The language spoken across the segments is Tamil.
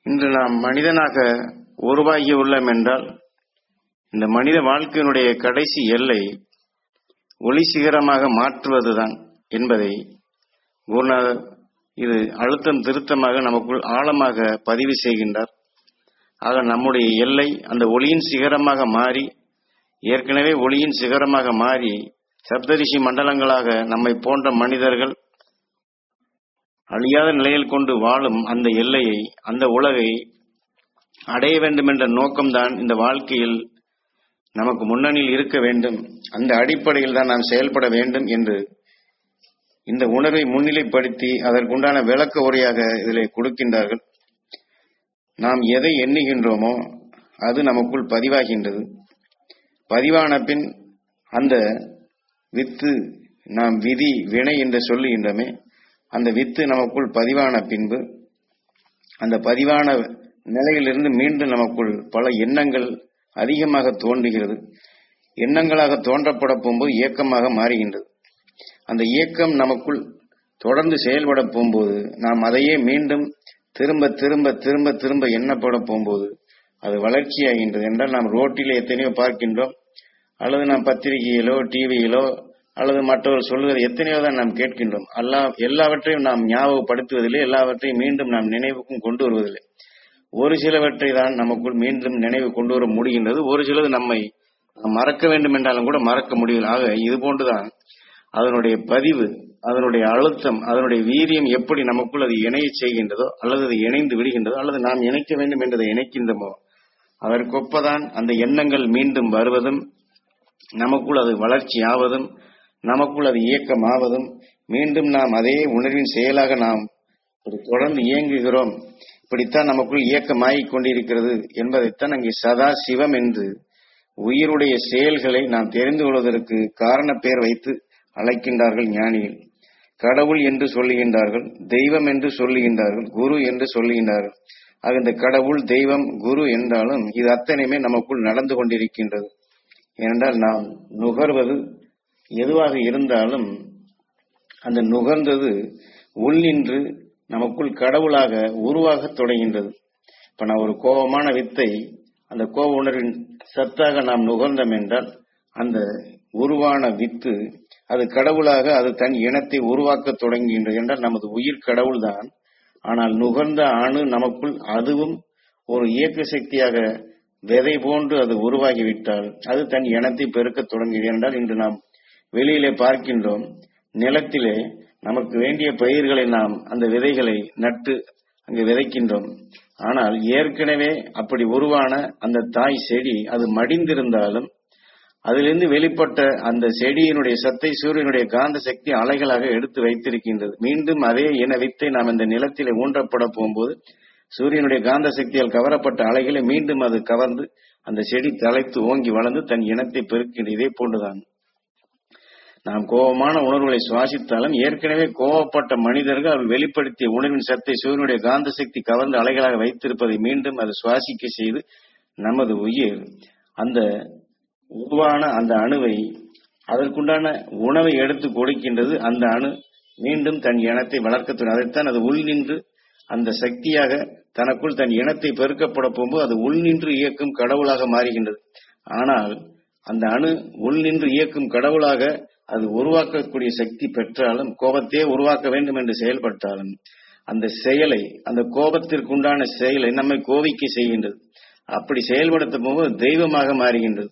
இன்று நாம் மனிதனாக உருவாகி உள்ளோம் என்றால் இந்த மனித வாழ்க்கையினுடைய கடைசி எல்லை ஒளி சிகரமாக மாற்றுவதுதான் என்பதை குருநாதர் இது அழுத்தம் திருத்தமாக நமக்குள் ஆழமாக பதிவு செய்கின்றார். ஆக நம்முடைய எல்லை அந்த ஒளியின் சிகரமாக மாறி, ஏற்கனவே ஒளியின் சிகரமாக மாறி சப்தரிஷி மண்டலங்களாக நம்மை போன்ற மனிதர்கள் அழியாத நிலையில் கொண்டு வாழும் அந்த எல்லையை, அந்த உலகை அடைய வேண்டும் என்ற நோக்கம்தான் இந்த வாழ்க்கையில் நமக்கு முன்னணியில் இருக்க வேண்டும். அந்த அடிப்படையில் தான் நாம் செயல்பட வேண்டும் என்று இந்த உணர்வை முன்னிலைப்படுத்தி அதற்குண்டான விளக்க உரையாக இதில் கொடுக்கின்றார்கள். நாம் எதை எண்ணுகின்றோமோ அது நமக்குள் பதிவாகின்றது. பதிவான பின் அந்த வித்து, நாம் விதி வினை என்று சொல்லுகின்றமே, அந்த வித்து நமக்குள் பதிவான பின்பு அந்த பதிவான நிலையிலிருந்து மீண்டும் நமக்குள் பல எண்ணங்கள் அதிகமாக தோன்றுகிறது. எண்ணங்களாக தோன்றப்பட போகும்போது இயக்கமாக மாறுகின்றது. அந்த இயக்கம் நமக்குள் தொடர்ந்து செயல்பட போகும்போது நாம் அதையே மீண்டும் திரும்ப திரும்ப திரும்ப திரும்ப எண்ணப்பட போகும்போது அது வளர்ச்சியாகின்றது. என்றால் நாம் ரோட்டிலே எத்தனையோ பார்க்கின்றோம், அல்லது நாம் பத்திரிகையிலோ டிவியிலோ அல்லது மற்றவர் சொல்லுவது எத்தனையோ தான் நாம் கேட்கின்றோம். எல்லாவற்றையும் நாம் ஞாபகப்படுத்துவதில்லை, எல்லாவற்றையும் மீண்டும் நாம் நினைவுக்கும் கொண்டு வருவதில்லை. ஒரு சிலவற்றை தான் நமக்குள் மீண்டும் நினைவு கொண்டு வர முடிகின்றது. ஒரு சிலது நம்மை மறக்க வேண்டும் என்றாலும் கூட மறக்க முடியல. ஆக இது போன்றுதான் அதனுடைய பதிவு, அதனுடைய அழுத்தம், அதனுடைய வீரியம் எப்படி நமக்குள் அது இணைய செய்கின்றதோ, அல்லது அது இணைந்து விடுகின்றதோ, அல்லது நாம் இணைக்க வேண்டும் என்றதை இணைக்கின்றமோ, அதற்கொப்பதான் அந்த எண்ணங்கள் மீண்டும் வருவதும், நமக்குள் அது வளர்ச்சி ஆவதும், நமக்குள் அது இயக்கமாவதும், மீண்டும் நாம் அதே உணர்வின் செயலாக நாம் தொடர்ந்து இயங்குகிறோம். இப்படித்தான் நமக்குள் இயக்கமாகிக் கொண்டிருக்கிறது என்பதைத்தான் அங்கே சதா சிவம் என்று உயிருடைய செயல்களை நாம் தெரிந்து கொள்வதற்கு காரண பெயர் வைத்து அழைக்கின்றார்கள் ஞானிகள். கடவுள் என்று சொல்லுகின்றார்கள், தெய்வம் என்று சொல்லுகின்றார்கள், குரு என்று சொல்லுகின்றார்கள். ஆக இந்த கடவுள், தெய்வம், குரு என்றாலும் இது அத்தனையுமே நமக்குள் நடந்து கொண்டிருக்கின்றது. ஏனென்றால் நாம் நுகர்வது எதுவாக இருந்தாலும் அந்த நுகர்ந்தது உள்நின்று நமக்குள் கடவுளாக உருவாக தொடங்கின்றது. இப்ப நான் ஒரு கோபமான வித்தை அந்த கோப உணர்வின் சத்தாக நாம் நுகர்ந்தோம் என்றால் அந்த உருவான வித்து அது கடவுளாக அது தன் இனத்தை உருவாக்க தொடங்குகின்றது. என்றால் நமது உயிர் கடவுள் தான். ஆனால் நுகர்ந்த அணு நமக்குள் அதுவும் ஒரு இயக்க சக்தியாக விதை போன்று அது உருவாகிவிட்டால் அது தன் இனத்தை பெருக்க தொடங்குகிறது. என்றால் இன்று நாம் வெளியிலே பார்க்கின்றோம், நிலத்திலே நமக்கு வேண்டிய பயிர்களை நாம் அந்த விதைகளை நட்டு அங்கு விதைக்கின்றோம். ஆனால் ஏற்கனவே அப்படி உருவான அந்த தாய் செடி அது மடிந்திருந்தாலும் அதிலிருந்து வெளிப்பட்ட அந்த செடியினுடைய சத்தை சூரியனுடைய காந்த சக்தி அலைகளாக எடுத்து வைத்திருக்கின்றது. மீண்டும் அதே இன வித்தை நாம் இந்த நிலத்திலே ஊன்றப்பட போகும்போது சூரியனுடைய காந்த சக்தியால் கவரப்பட்ட அலைகளை மீண்டும் அது கவர்ந்து அந்த செடி தலைத்து ஓங்கி வளர்ந்து தன் இனத்தை பெருக்கின்றது. இதே போன்றுதான் நாம் கோபமான உணர்வுகளை சுவாசித்தாலும் ஏற்கனவே கோபப்பட்ட மனிதர்கள் அவர்கள் வெளிப்படுத்திய உணர்வின் சத்தை சூரியனுடைய காந்த சக்தி கவர்ந்து அலைகளாக வைத்திருப்பதை மீண்டும் அது சுவாசிக்க செய்து நமது உயிர் அந்த உருவான அந்த அணுவை அதற்குண்டான உணவை எடுத்து கொடுக்கின்றது. அந்த அணு மீண்டும் தன் இனத்தை வளர்க்க, அதைத்தான் அது உள் நின்று அந்த சக்தியாக தனக்குள் தன் இனத்தை பெருக்கப்பட போகும்போது அது உள் நின்று இயக்கும் கடவுளாக மாறுகின்றது. ஆனால் அந்த அணு உள் நின்று இயக்கும் கடவுளாக அது உருவாக்கக்கூடிய சக்தி பெற்றாலும், கோபத்தையே உருவாக்க வேண்டும் என்று செயல்பட்டாலும் அந்த செயலை, அந்த கோபத்திற்குண்டான செயலை நம்மை கோபிக்க செய்கின்றது. அப்படி செயல்படுத்த போகும்போது தெய்வமாக மாறுகின்றது.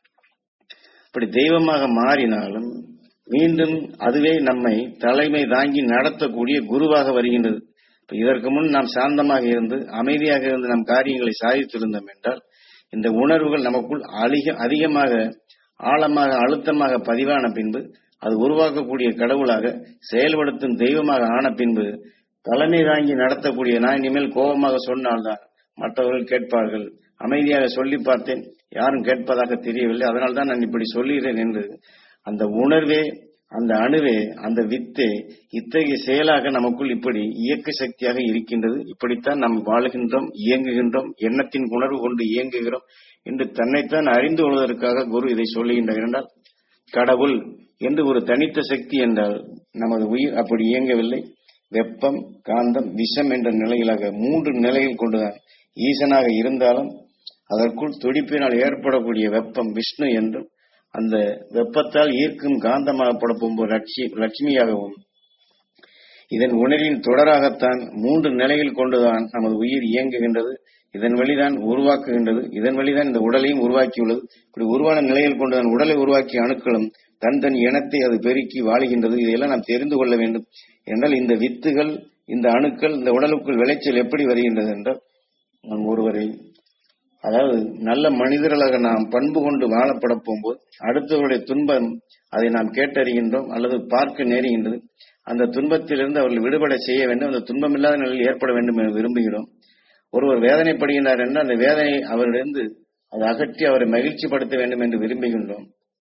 அப்படி தெய்வமாக மாறினாலும் மீண்டும் அதுவே நம்மை தலைமை தாங்கி நடத்தக்கூடிய குருவாக வருகின்றது. இதற்கு முன் நாம் சாந்தமாக இருந்து அமைதியாக இருந்து நம் காரியங்களை சாதித்திருந்தோம் என்றால் இந்த உணர்வுகள் நமக்குள் அதிகமாக ஆழமாக அழுத்தமாக பதிவான பின்பு அது உருவாக்கக்கூடிய கடவுளாக செயல்படுத்தும் தெய்வமாக ஆன பின்பு தலைமை தாங்கி நடத்தக்கூடிய, நான் இனிமேல் கோபமாக சொன்னால்தான் மற்றவர்கள் கேட்பார்கள், அமைதியாக சொல்லி பார்த்தேன் யாரும் கேட்பதாக தெரியவில்லை, அதனால்தான் நான் இப்படி சொல்லுகிறேன் என்று அந்த உணர்வே, அந்த அணுவே, அந்த வித்தே இத்தகைய செயலாக நமக்குள் இப்படி இயக்க சக்தியாக இருக்கின்றது. இப்படித்தான் நாம் வாழுகின்றோம், இயங்குகின்றோம், எண்ணத்தின் உணர்வு கொண்டு இயங்குகிறோம் என்று தன்னைத்தான் அறிந்து கொள்வதற்காக குரு இதை சொல்லுகின்றார். என்றால் கடவுள் என்று ஒரு தனித்த சக்தி என்றால் நமது உயிர் அப்படி இயங்கவில்லை. வெப்பம், காந்தம், விஷம் என்ற நிலையிலாக 3 நிலையில் கொண்டுதான் ஈசனாக இருந்தாலும் அதற்குள் துடிப்பினால் ஏற்படக்கூடிய வெப்பம் விஷ்ணு என்றும், அந்த வெப்பத்தால் ஈர்க்கும் காந்தமாக படப்போம் லட்சுமியாகவும், இதன் உணர்வின் தொடராகத்தான் 3 நிலையில் கொண்டுதான் நமது உயிர் இயங்குகின்றது. இதன் வழிதான் உருவாக்குகின்றது. இதன் வழிதான் இந்த உடலையும் உருவாக்கியுள்ளது. இப்படி உருவான நிலையில் கொண்டுதான் உடலை உருவாக்கிய அணுக்களும் தன் இனத்தை அது பெருக்கி வாழுகின்றது. இதையெல்லாம் நாம் தெரிந்து கொள்ள வேண்டும். என்றால் இந்த வித்துகள், இந்த அணுக்கள் இந்த உடலுக்குள் விளைச்சல் எப்படி வருகின்றது என்றால், நாம் ஒருவரை, அதாவது நல்ல மனிதர்களாக நாம் பண்பு கொண்டு வாழப்பட போகும்போது அடுத்தவருடைய துன்பம் அதை நாம் கேட்டறிகின்றோம் அல்லது பார்க்க நேருகின்றது. அந்த துன்பத்திலிருந்து அவர்கள் விடுபட செய்ய வேண்டும். அந்த துன்பம் இல்லாத நிலையில் ஏற்பட வேண்டும் என விரும்புகிறோம். ஒருவர் வேதனைப்படுகின்றார் என்றால் அந்த வேதனை அவரிடந்து அதை அகற்றி அவரை மகிழ்ச்சிப்படுத்த வேண்டும் என்று விரும்புகின்றோம்.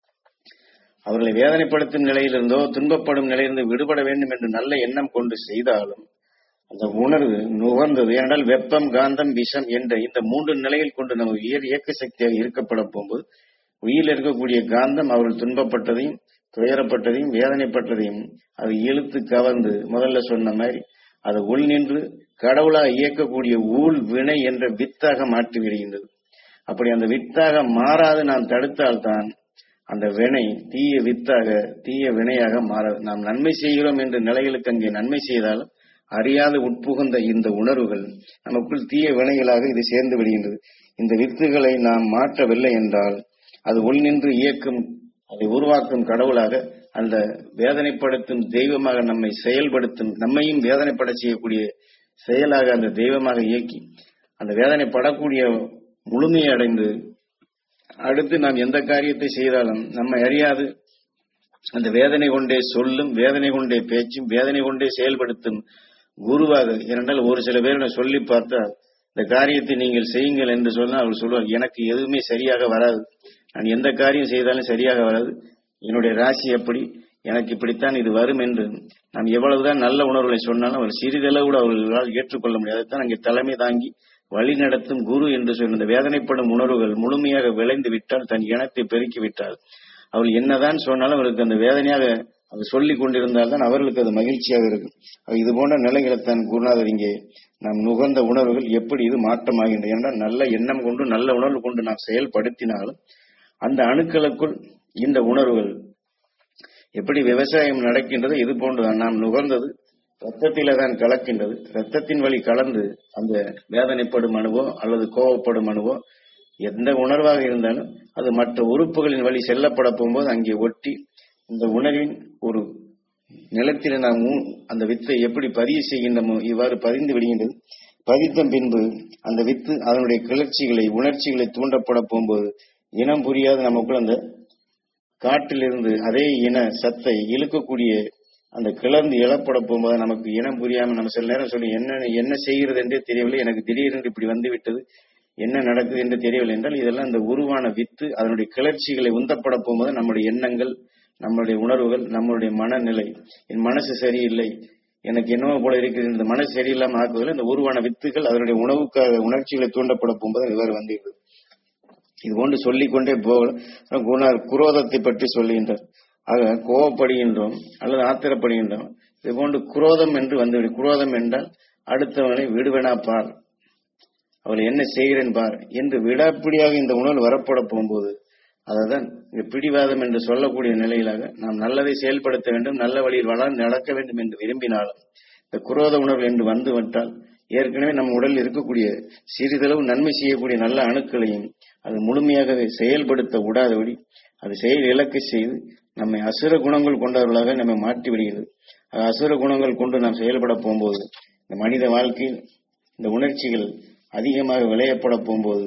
அவர்களை வேதனைப்படுத்தும் நிலையிலிருந்தோ துன்பப்படும் நிலையிலிருந்து விடுபட வேண்டும் என்று நல்ல எண்ணம் கொண்டு செய்தாலும் அந்த உணர்வு நுகர்ந்தது. ஏனென்றால் வெப்பம், காந்தம், விஷம் என்ற இந்த 3 நிலையில் கொண்டு நம்ம உயிர் இயக்க சக்தியாக இருக்கப்பட போகும்போது உயிரில் இருக்கக்கூடிய காந்தம் அவர்கள் துன்பப்பட்டதையும் துயரப்பட்டதையும் வேதனைப்பட்டதையும் அது இழுத்து கவர்ந்து, முதல்ல சொன்ன மாதிரி அதை உள் நின்று கடவுளாக இயக்கக்கூடிய ஊழ் வினை என்ற வித்தாக மாற்றி விடுகின்றது. அப்படி அந்த வித்தாக மாறாது நாம் தடுத்தால்தான் அந்த வினை தீய வித்தாக தீய வினையாக மாறாது. நாம் நன்மை செய்கிறோம் என்ற நிலைகளுக்கு அங்கே நன்மை செய்தாலும் அறியாது உட்புகுந்த இந்த உணர்வுகள் நமக்குள் தீய வினைகளாக இது சேர்ந்து விடுகின்றது. இந்த வித்துகளை நாம் மாற்றவில்லை என்றால் அது உள் நின்று இயக்கும், அதை உருவாக்கும் கடவுளாக, அந்த வேதனைப்படுத்தும் தெய்வமாக நம்மை செயல்படுத்தும், நம்மையும் வேதனைப்பட செய்யக்கூடிய செயலாக அந்த தெய்வமாக இயக்கி அந்த வேதனைப்படக்கூடிய முழுமையை அடைந்து அடுத்து நாம் எந்த காரியத்தை செய்தாலும் நம்மை அறியாது அந்த வேதனை கொண்டே சொல்லும், வேதனை கொண்டே பேச்சும், வேதனை கொண்டே செயல்படுத்தும் குருவாக. ஏனென்றால் ஒரு சில பேர் சொல்லி பார்த்தால் இந்த காரியத்தை நீங்கள் செய்யுங்கள் என்று சொன்னால் அவர் சொல்வார், எனக்கு எதுவுமே சரியாக வராது, நான் எந்த காரியம் செய்தாலும் சரியாக வராது, என்னுடைய ராசி எப்படி, எனக்கு இப்படித்தான் இது வரும் என்று நாம் எவ்வளவுதான் நல்ல உணர்வுகளை சொன்னாலும் அவர் சிறிதளவு கூட அவர்களால் ஏற்றுக்கொள்ள முடியாது. அதைத்தான் அங்கே தலைமை தாங்கி வழி நடத்தும் குரு என்று சொன்ன இந்த வேதனைப்படும் உணர்வுகள் முழுமையாக விளைந்து விட்டால், தன் இனத்தை பெருக்கி விட்டால், அவள் என்னதான் சொன்னாலும் அவருக்கு அந்த வேதனையாக அவர் சொல்லிக் கொண்டிருந்தால்தான் அவர்களுக்கு அது மகிழ்ச்சியாக இருக்கும். இது போன்ற நிலைகளைத்தான் குருநாதர் இங்கே நாம் நுகர்ந்த உணர்வுகள் எப்படி இது மாற்றமாகின்றன என்றால், நல்ல எண்ணம் கொண்டு நல்ல உணர்வு கொண்டு நாம் செயல்படுத்தினாலும் அந்த அணுக்களுக்குள் இந்த உணர்வுகள் எப்படி விவசாயம் நடக்கின்றது இது போன்றுதான் நாம் நுகர்ந்தது ரத்தத்தில தான் கலக்கின்றது. ரத்தத்தின் வழி கலந்து அந்த வேதனைப்படும் அணுவோ அல்லது கோவப்படும் அணுவோ எந்த உணர்வாக இருந்தாலும் அது மற்ற உறுப்புகளின் வழி செல்லப்பட போகும்போது அங்கே ஒட்டி இந்த உணர்வின் ஒரு நிலத்தில் நாம் அந்த வித்தை எப்படி பதிவு செய்கின்றமோ இவ்வாறு பதிந்து விடுகின்றது. பதித்த பின்பு அந்த வித்து அதனுடைய கிளர்ச்சிகளை உணர்ச்சிகளை தூண்டப்பட போகும்போது இனம் புரியாத நமக்குள் அந்த காட்டிலிருந்து அதே இன சத்தை இழுக்கக்கூடிய அந்த கிளர்ந்து எழப்பட போகும்போது நமக்கு இனம் புரியாமல் நம்ம சில நேரம் சொல்லி என்ன செய்கிறது என்றே தெரியவில்லை, எனக்கு திடீரென்று இப்படி வந்து விட்டது, என்ன நடக்குது என்று தெரியவில்லை என்றால் இதெல்லாம் இந்த உருவான வித்து அதனுடைய கிளர்ச்சிகளை உந்தப்பட போகும்போது நம்முடைய எண்ணங்கள், நம்மளுடைய உணர்வுகள், நம்மளுடைய மனநிலை, என் மனசு சரியில்லை, எனக்கு என்னவோ போல இருக்கிறது, இந்த மனசு சரியில்லாமல் ஆக்குவதில் இந்த உருவான வித்துகள் அதனுடைய உணவுக்காக உணர்ச்சிகளை தூண்டப்பட போகும்போது இவ்வாறு வந்துவிடுது. இது போன்று சொல்லிக்கொண்டே போக குரோதத்தை பற்றி சொல்லுகின்றார். ஆக கோவப்படுகின்றோம் அல்லது ஆத்திரப்படுகின்றோம், இது போன்று குரோதம் என்று வந்துவிடும். குரோதம் என்றால் அடுத்தவனை விடுவனா பார், அவளை என்ன செய்கிறேன் பார் என்று விடாப்பிடியாக இந்த உணர்வு வரப்பட போகும்போது அதான் இங்க பிடிவாதம் என்று சொல்லக்கூடிய நிலையிலாக நாம் நல்லதை செயல்படுத்த வேண்டும், நல்ல வழியில் வளர்ந்து நடக்க வேண்டும் என்று விரும்பினாலும் இந்த குரோத உணர்வு என்று வந்து விட்டால் ஏற்கனவே நம் உடலில் இருக்கக்கூடிய சிறிதளவு நன்மை செய்யக்கூடிய நல்ல அணுக்களையும் அது முழுமையாகவே செயல்படுத்த விடாதபடி அது செயல் இலக்கு செய்து நம்மை அசுர குணங்கள் கொண்டவர்களாக நம்மை மாற்றி விடுகிறது. அசுர குணங்கள் கொண்டு நாம் செயல்பட போகும்போது இந்த மனித வாழ்க்கையில் இந்த உணர்ச்சிகள் அதிகமாக விளையப்பட போகும்போது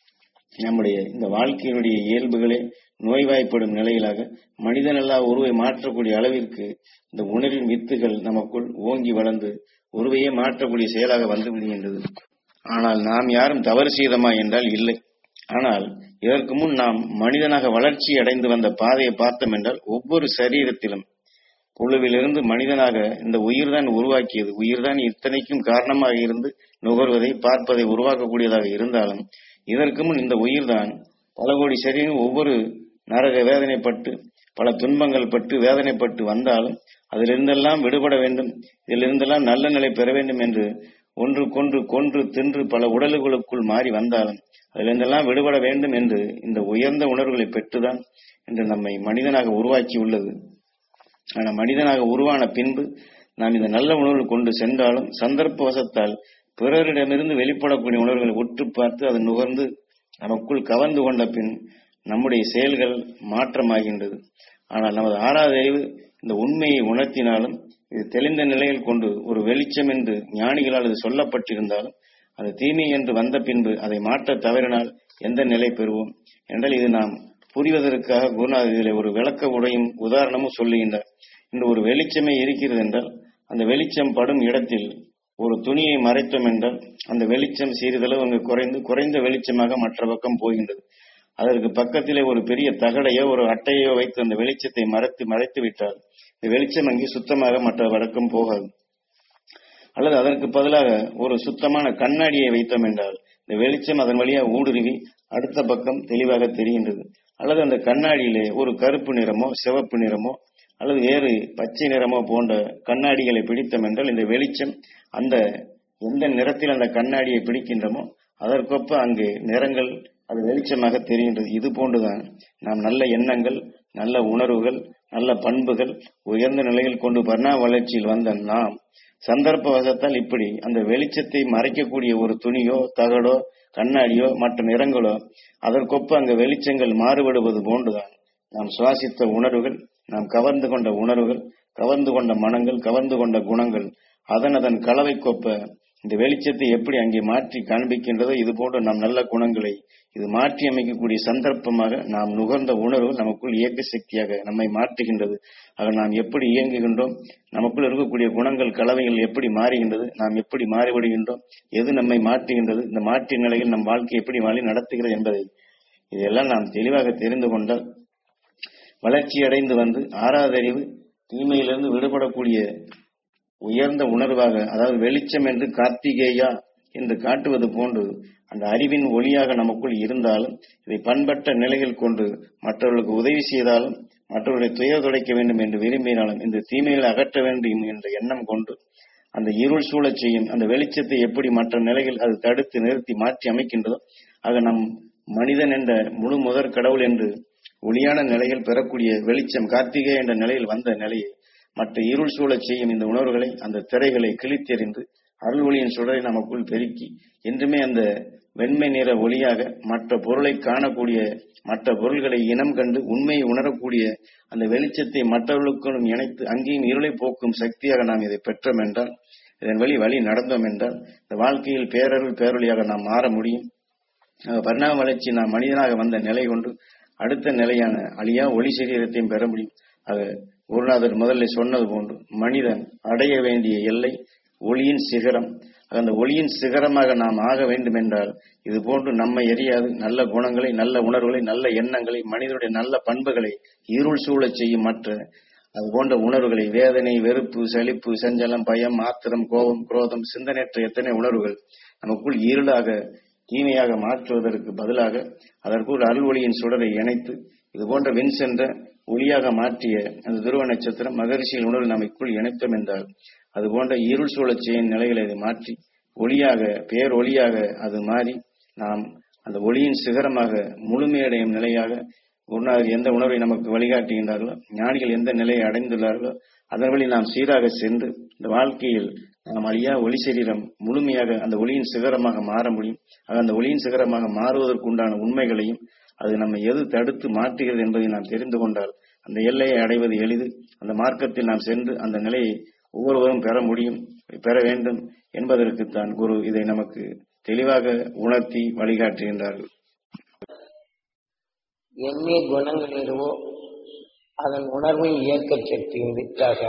நம்முடைய இந்த வாழ்க்கையினுடைய இயல்புகளே நோய்வாய்ப்படும் நிலையிலாக மனிதனல்லா உருவை மாற்றக்கூடிய அளவிற்கு இந்த உணர்வின் வித்துகள் நமக்குள் ஓங்கி வளர்ந்து உருவையே மாற்றக்கூடிய செயலாக வந்து விடுகின்றது. ஆனால் நாம் யாரும் தவறு செய்தோமா என்றால் இல்லை. ஆனால் இதற்கு முன் நாம் மனிதனாக வளர்ச்சி அடைந்து வந்த பாதையை பார்த்தோம் என்றால் ஒவ்வொரு சரீரத்திலும் புழுவிலிருந்து மனிதனாக இந்த உயிர்தான் உருவாக்கியது. உயிர்தான் இத்தனைக்கும் காரணமாக இருந்து நுகர்வதை பார்ப்பதை உருவாக்கக்கூடியதாக இருந்தாலும் இதற்கு முன் இந்த உயிர்தான் பல கோடி சரீரம் ஒவ்வொரு நரக வேதனைப்பட்டு பல துன்பங்கள் பட்டு வேதனைப்பட்டு வந்தாலும் அதிலிருந்தெல்லாம் விடுபட வேண்டும், இதிலிருந்தெல்லாம் நல்ல நிலை பெற வேண்டும் என்று ஒன்றுக்கொன்று கொன்று தின்று பல உடல்களுக்குள் மாறி வந்தாலும் அதிலிருந்தெல்லாம் விடுபட வேண்டும் என்று இந்த உயர்ந்த உணர்வுகளை பெற்றுதான் என்று நம்மை மனிதனாக உருவாக்கி உள்ளது. ஆனால் மனிதனாக உருவான பின்பு நாம் இந்த நல்ல உணர்வு கொண்டு சென்றாலும் சந்தர்ப்பவசத்தால் பிறரிடமிருந்து வெளிப்படக்கூடிய உணர்வுகளை உற்று பார்த்து அதை நுகர்ந்து நமக்குள் கவர்ந்து கொண்ட பின் நம்முடைய செயல்கள் மாற்றமாகின்றது. ஆனால் நமது ஆறாவது அறிவு இந்த உண்மையை உணர்த்தினாலும் இது தெளிந்த நிலையில் கொண்டு ஒரு வெளிச்சம் என்று ஞானிகளால் அது சொல்லப்பட்டிருந்தாலும் அது தீமை என்று வந்த பின்பு அதை மாற்ற தவறினால் எந்த நிலை பெறுவோம் என்றால் இது நாம் புரிவதற்காக குருநாதர் இதில் ஒரு விளக்க உடையும் உதாரணமும் சொல்லுகின்றார். இன்று ஒரு வெளிச்சமே இருக்கிறது என்றால் அந்த வெளிச்சம் படும் இடத்தில் ஒரு துணியை மறைத்தோம் என்றால் அந்த வெளிச்சம் சிறிதளவு அங்கு குறைந்த வெளிச்சமாக மற்ற பக்கம் போகின்றது. அதற்கு பக்கத்திலே ஒரு பெரிய தகடையோ ஒரு அட்டையோ வைத்து அந்த வெளிச்சத்தை மறைத்து விட்டால் இந்த வெளிச்சம் அங்கே சுத்தமாக மற்ற வழக்கம் போகாது. அல்லது அதற்கு பதிலாக ஒரு சுத்தமான கண்ணாடியை வைத்தோம் என்றால் இந்த வெளிச்சம் அதன் வழியாக ஊடுருவி அடுத்த பக்கம் தெளிவாக தெரிகின்றது. அல்லது அந்த கண்ணாடியிலே ஒரு கருப்பு நிறமோ சிவப்பு நிறமோ அல்லது வேறு பச்சை நிறமோ போன்ற கண்ணாடிகளை பிடித்தோம் என்றால் இந்த வெளிச்சம் அந்த எந்த நிறத்தில் அந்த கண்ணாடியை பிடிக்கின்றமோ அதற்கொப்ப அங்கே நிறங்கள் அது வெளிச்சமாக தெரிகின்றது. இது போன்றுதான் நாம் நல்ல எண்ணங்கள், நல்ல உணர்வுகள், நல்ல பண்புகள் உயர்ந்த நிலையில் கொண்டு பரிணாம வளர்ச்சியில் வந்த நாம் சந்தர்ப்பவசத்தால் இப்படி அந்த வெளிச்சத்தை மறைக்கக்கூடிய ஒரு துணியோ தகடோ கண்ணாடியோ மற்ற நிறங்களோ அதற்கொப்ப அங்கு வெளிச்சங்கள் மாறுபடுவது போன்றுதான் நாம் சுவாசித்த உணர்வுகள், நாம் கவர்ந்து கொண்ட உணர்வுகள், கவர்ந்து கொண்ட மனங்கள், கவர்ந்து கொண்ட குணங்கள் அதன் கலவைக்கொப்ப இந்த வெளிச்சத்தை எப்படி அங்கே மாற்றி காண்பிக்கின்றதோ இது போன்ற நம் நல்ல குணங்களை இது மாற்றி அமைக்கக்கூடிய சந்தர்ப்பமாக நாம் நுகர்ந்த உணர்வு நமக்குள் இயக்க சக்தியாக நம்மை மாற்றுகின்றது. ஆக நாம் எப்படி இயங்குகின்றோம், நமக்குள் இருக்கக்கூடிய குணங்கள் கலவைகள் எப்படி மாறுகின்றது, நாம் எப்படி மாறுபடுகின்றோம், எது நம்மை மாற்றுகின்றது, இந்த மாற்றிய நிலையில் நம் வாழ்க்கை எப்படி வழி நடத்துகிறது என்பதை இதெல்லாம் நாம் தெளிவாக தெரிந்து கொண்டால் வளர்ச்சி அடைந்து வந்து ஆறாவது அறிவு தீமையிலிருந்து விடுபடக்கூடிய உயர்ந்த உணர்வாக, அதாவது வெளிச்சம் என்று கார்த்திகேயா என்று காட்டுவது போன்று அந்த அறிவின் ஒளியாக நமக்குள் இருந்தாலும் இதை பண்பட்ட நிலையில் கொண்டு மற்றவர்களுக்கு உதவி செய்தாலும் மற்றவர்களை துயர் துடைக்க வேண்டும் என்று விரும்பினாலும் இந்த தீமைகளை அகற்ற வேண்டும் என்ற எண்ணம் கொண்டு அந்த இருள் சூழச் செய்யும் அந்த வெளிச்சத்தை எப்படி மற்ற நிலையில் அது தடுத்து நிறுத்தி மாற்றி அமைக்கின்றதோ ஆக நம் மனிதன் என்ற முழு முதற் கடவுள் என்று ஒளியான நிலையில் பெறக்கூடிய வெளிச்சம் கார்த்திகை என்ற நிலையில் வந்த நிலையை மற்ற இருள் சூழச் செய்யும் இந்த உணர்வுகளை அந்த திரைகளை கிழித்தெறிந்து அருள் ஒளியின் சுடரை நமக்குள் பெருக்கி என்றுமே அந்த வெண்மை நிற ஒளியாக மற்ற பொருளை காணக்கூடிய மற்ற பொருள்களை இனம் கண்டு உண்மையை உணரக்கூடிய அந்த வெளிச்சத்தை மற்றவர்களுக்கும் இணைத்து அங்கேயும் இருளை போக்கும் சக்தியாக நாம் இதை பெற்றோம் என்றால் இதன் வழி நடந்தோம் என்றால் இந்த வாழ்க்கையில் பேரருள் பேரொழியாக நாம் மாற முடியும். பரிணாம வளர்ச்சி நாம் மனிதனாக வந்த நிலை கொண்டு அடுத்த நிலையான அழியா ஒளி சரீரத்தையும் பெற முடியும். ஆக குருநாதர் முதல்ல சொன்னது போன்று மனிதன் அடைய வேண்டிய எல்லை ஒளியின் சிகரம். அந்த ஒளியின் சிகரமாக நாம் ஆக வேண்டும் என்றால் இது போன்று நம்மை எரியாது நல்ல குணங்களை, நல்ல உணர்வுகளை, நல்ல எண்ணங்களை, மனிதனுடைய நல்ல பண்புகளை இருள் சூழச் செய்யும் மற்ற அது போன்ற உணர்வுகளை வேதனை, வெறுப்பு, சலிப்பு, சஞ்சலம், பயம், ஆத்திரம், கோபம், குரோதம், சிந்தனையற்ற எத்தனை உணர்வுகள் நமக்குள் இருளாக தீமையாக மாற்றுவதற்கு பதிலாக அதற்குள் அருள் ஒளியின் சுடரை இணைத்து இது போன்ற விண் சென்ற ஒளியாக மாற்றிய அந்த துருவ நட்சத்திரம் மகரிஷியின் உணர்வு நமக்குள் இணைத்தோம் என்றால் அது போன்ற இருள் சூழச் செய்யும் நிலைகளை அதை மாற்றி ஒளியாக பேரொளியாக அது மாறி நாம் அந்த ஒளியின் சிகரமாக முழுமையடையும் நிலையாக குருநாதர் எந்த உணர்வை நமக்கு வழிகாட்டுகின்றார்களோ, ஞானிகள் எந்த நிலையை அடைந்துள்ளார்களோ அதன் வழி நாம் சீராக சென்று இந்த வாழ்க்கையில் நாம் அழியா ஒளி சரீரம் முழுமையாக அந்த ஒளியின் சிகரமாக மாற முடியும். அந்த ஒளியின் சிகரமாக மாறுவதற்குண்டான உண்மைகளையும் அது நம்மை எது தடுத்து மாற்றுகிறது என்பதை நாம் தெரிந்து கொண்டால் அந்த எல்லையை அடைவது எளிது. அந்த மார்க்கத்தில் நாம் சென்று அந்த நிலையை ஒவ்வொருவரும் பெற வேண்டும் என்பதற்குத்தான் குரு இதை நமக்கு தெளிவாக உணர்த்தி வழிகாட்டுகின்றார்கள். எண்ணெய் குணங்கள் எதுவோ அதன் உணர்வின் இயக்க சக்தியின் வித்தாக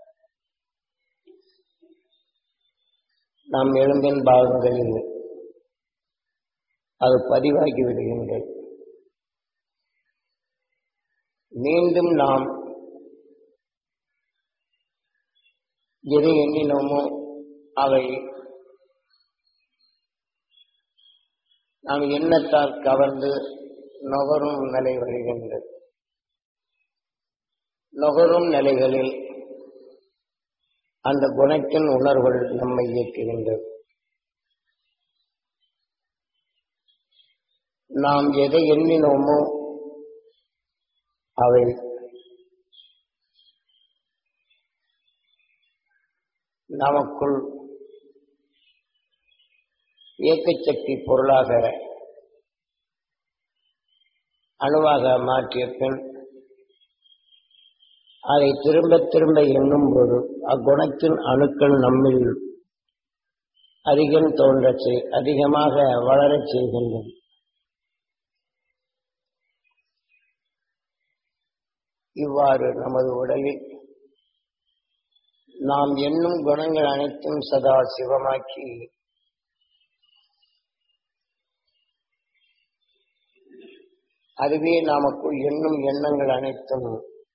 நாம் எழும்பின் பாகங்களில் அது பதிவாகி விடுகின்றது. மீண்டும் நாம் எதை எண்ணினோமோ அவை நாம் எண்ணத்தால் கவர்ந்து நுகரும் நிலை வருகின்றது. நுகரும் நிலைகளில் அந்த குணத்தின் உணர்வுகள் நம்மை இயக்குகின்றது. நாம் எதை எண்ணினோமோ அவை நமக்குள் இயக்கச்சக்தி பொருளாக அணுவாக மாற்றிய பின் அதை திரும்ப திரும்ப எண்ணும் போது அக்குணத்தின் அணுக்கள் நம்மில் அதிகமாக வளரச் செய்கின்றன. இவ்வாறு நமது உடலில் நாம் எண்ணும் குணங்கள் அனைத்தும் சதா சிவமாக்கி அதுவே நமக்குள் எண்ணும் எண்ணங்கள் அனைத்தும்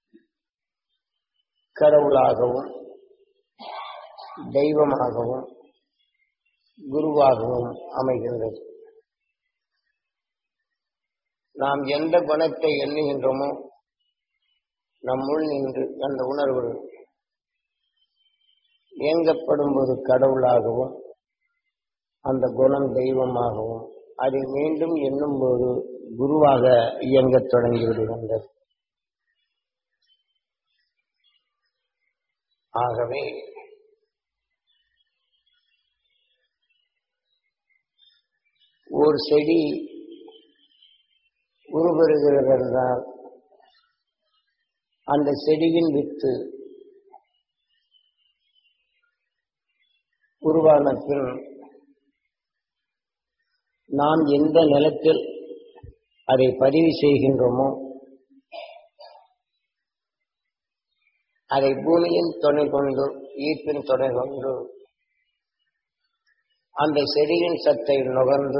கடவுளாகவும் தெய்வமாகவும் குருவாகவும் அமைகின்றது. நாம் எந்த குணத்தை எண்ணுகின்றோமோ நம்முள் நின்று அந்த உணர்வு இயங்கப்படும் போது கடவுளாகவும் அந்த குணம் தெய்வமாகவும் அதை மீண்டும் எண்ணும் போது குருவாக இயங்கத் தொடங்கிவிடுகின்றது. ஆகவே ஒரு செடி உருவருகிறது என்றால் அந்த செடியின் வித்து உருவான பின் நாம் எந்த நிலத்தில் அதை பதிவு செய்கின்றோமோ அதை பூமியின் துணை கொண்டு ஈர்ப்பின் துணை கொண்டு அந்த செடியின் சத்தை நுகர்ந்து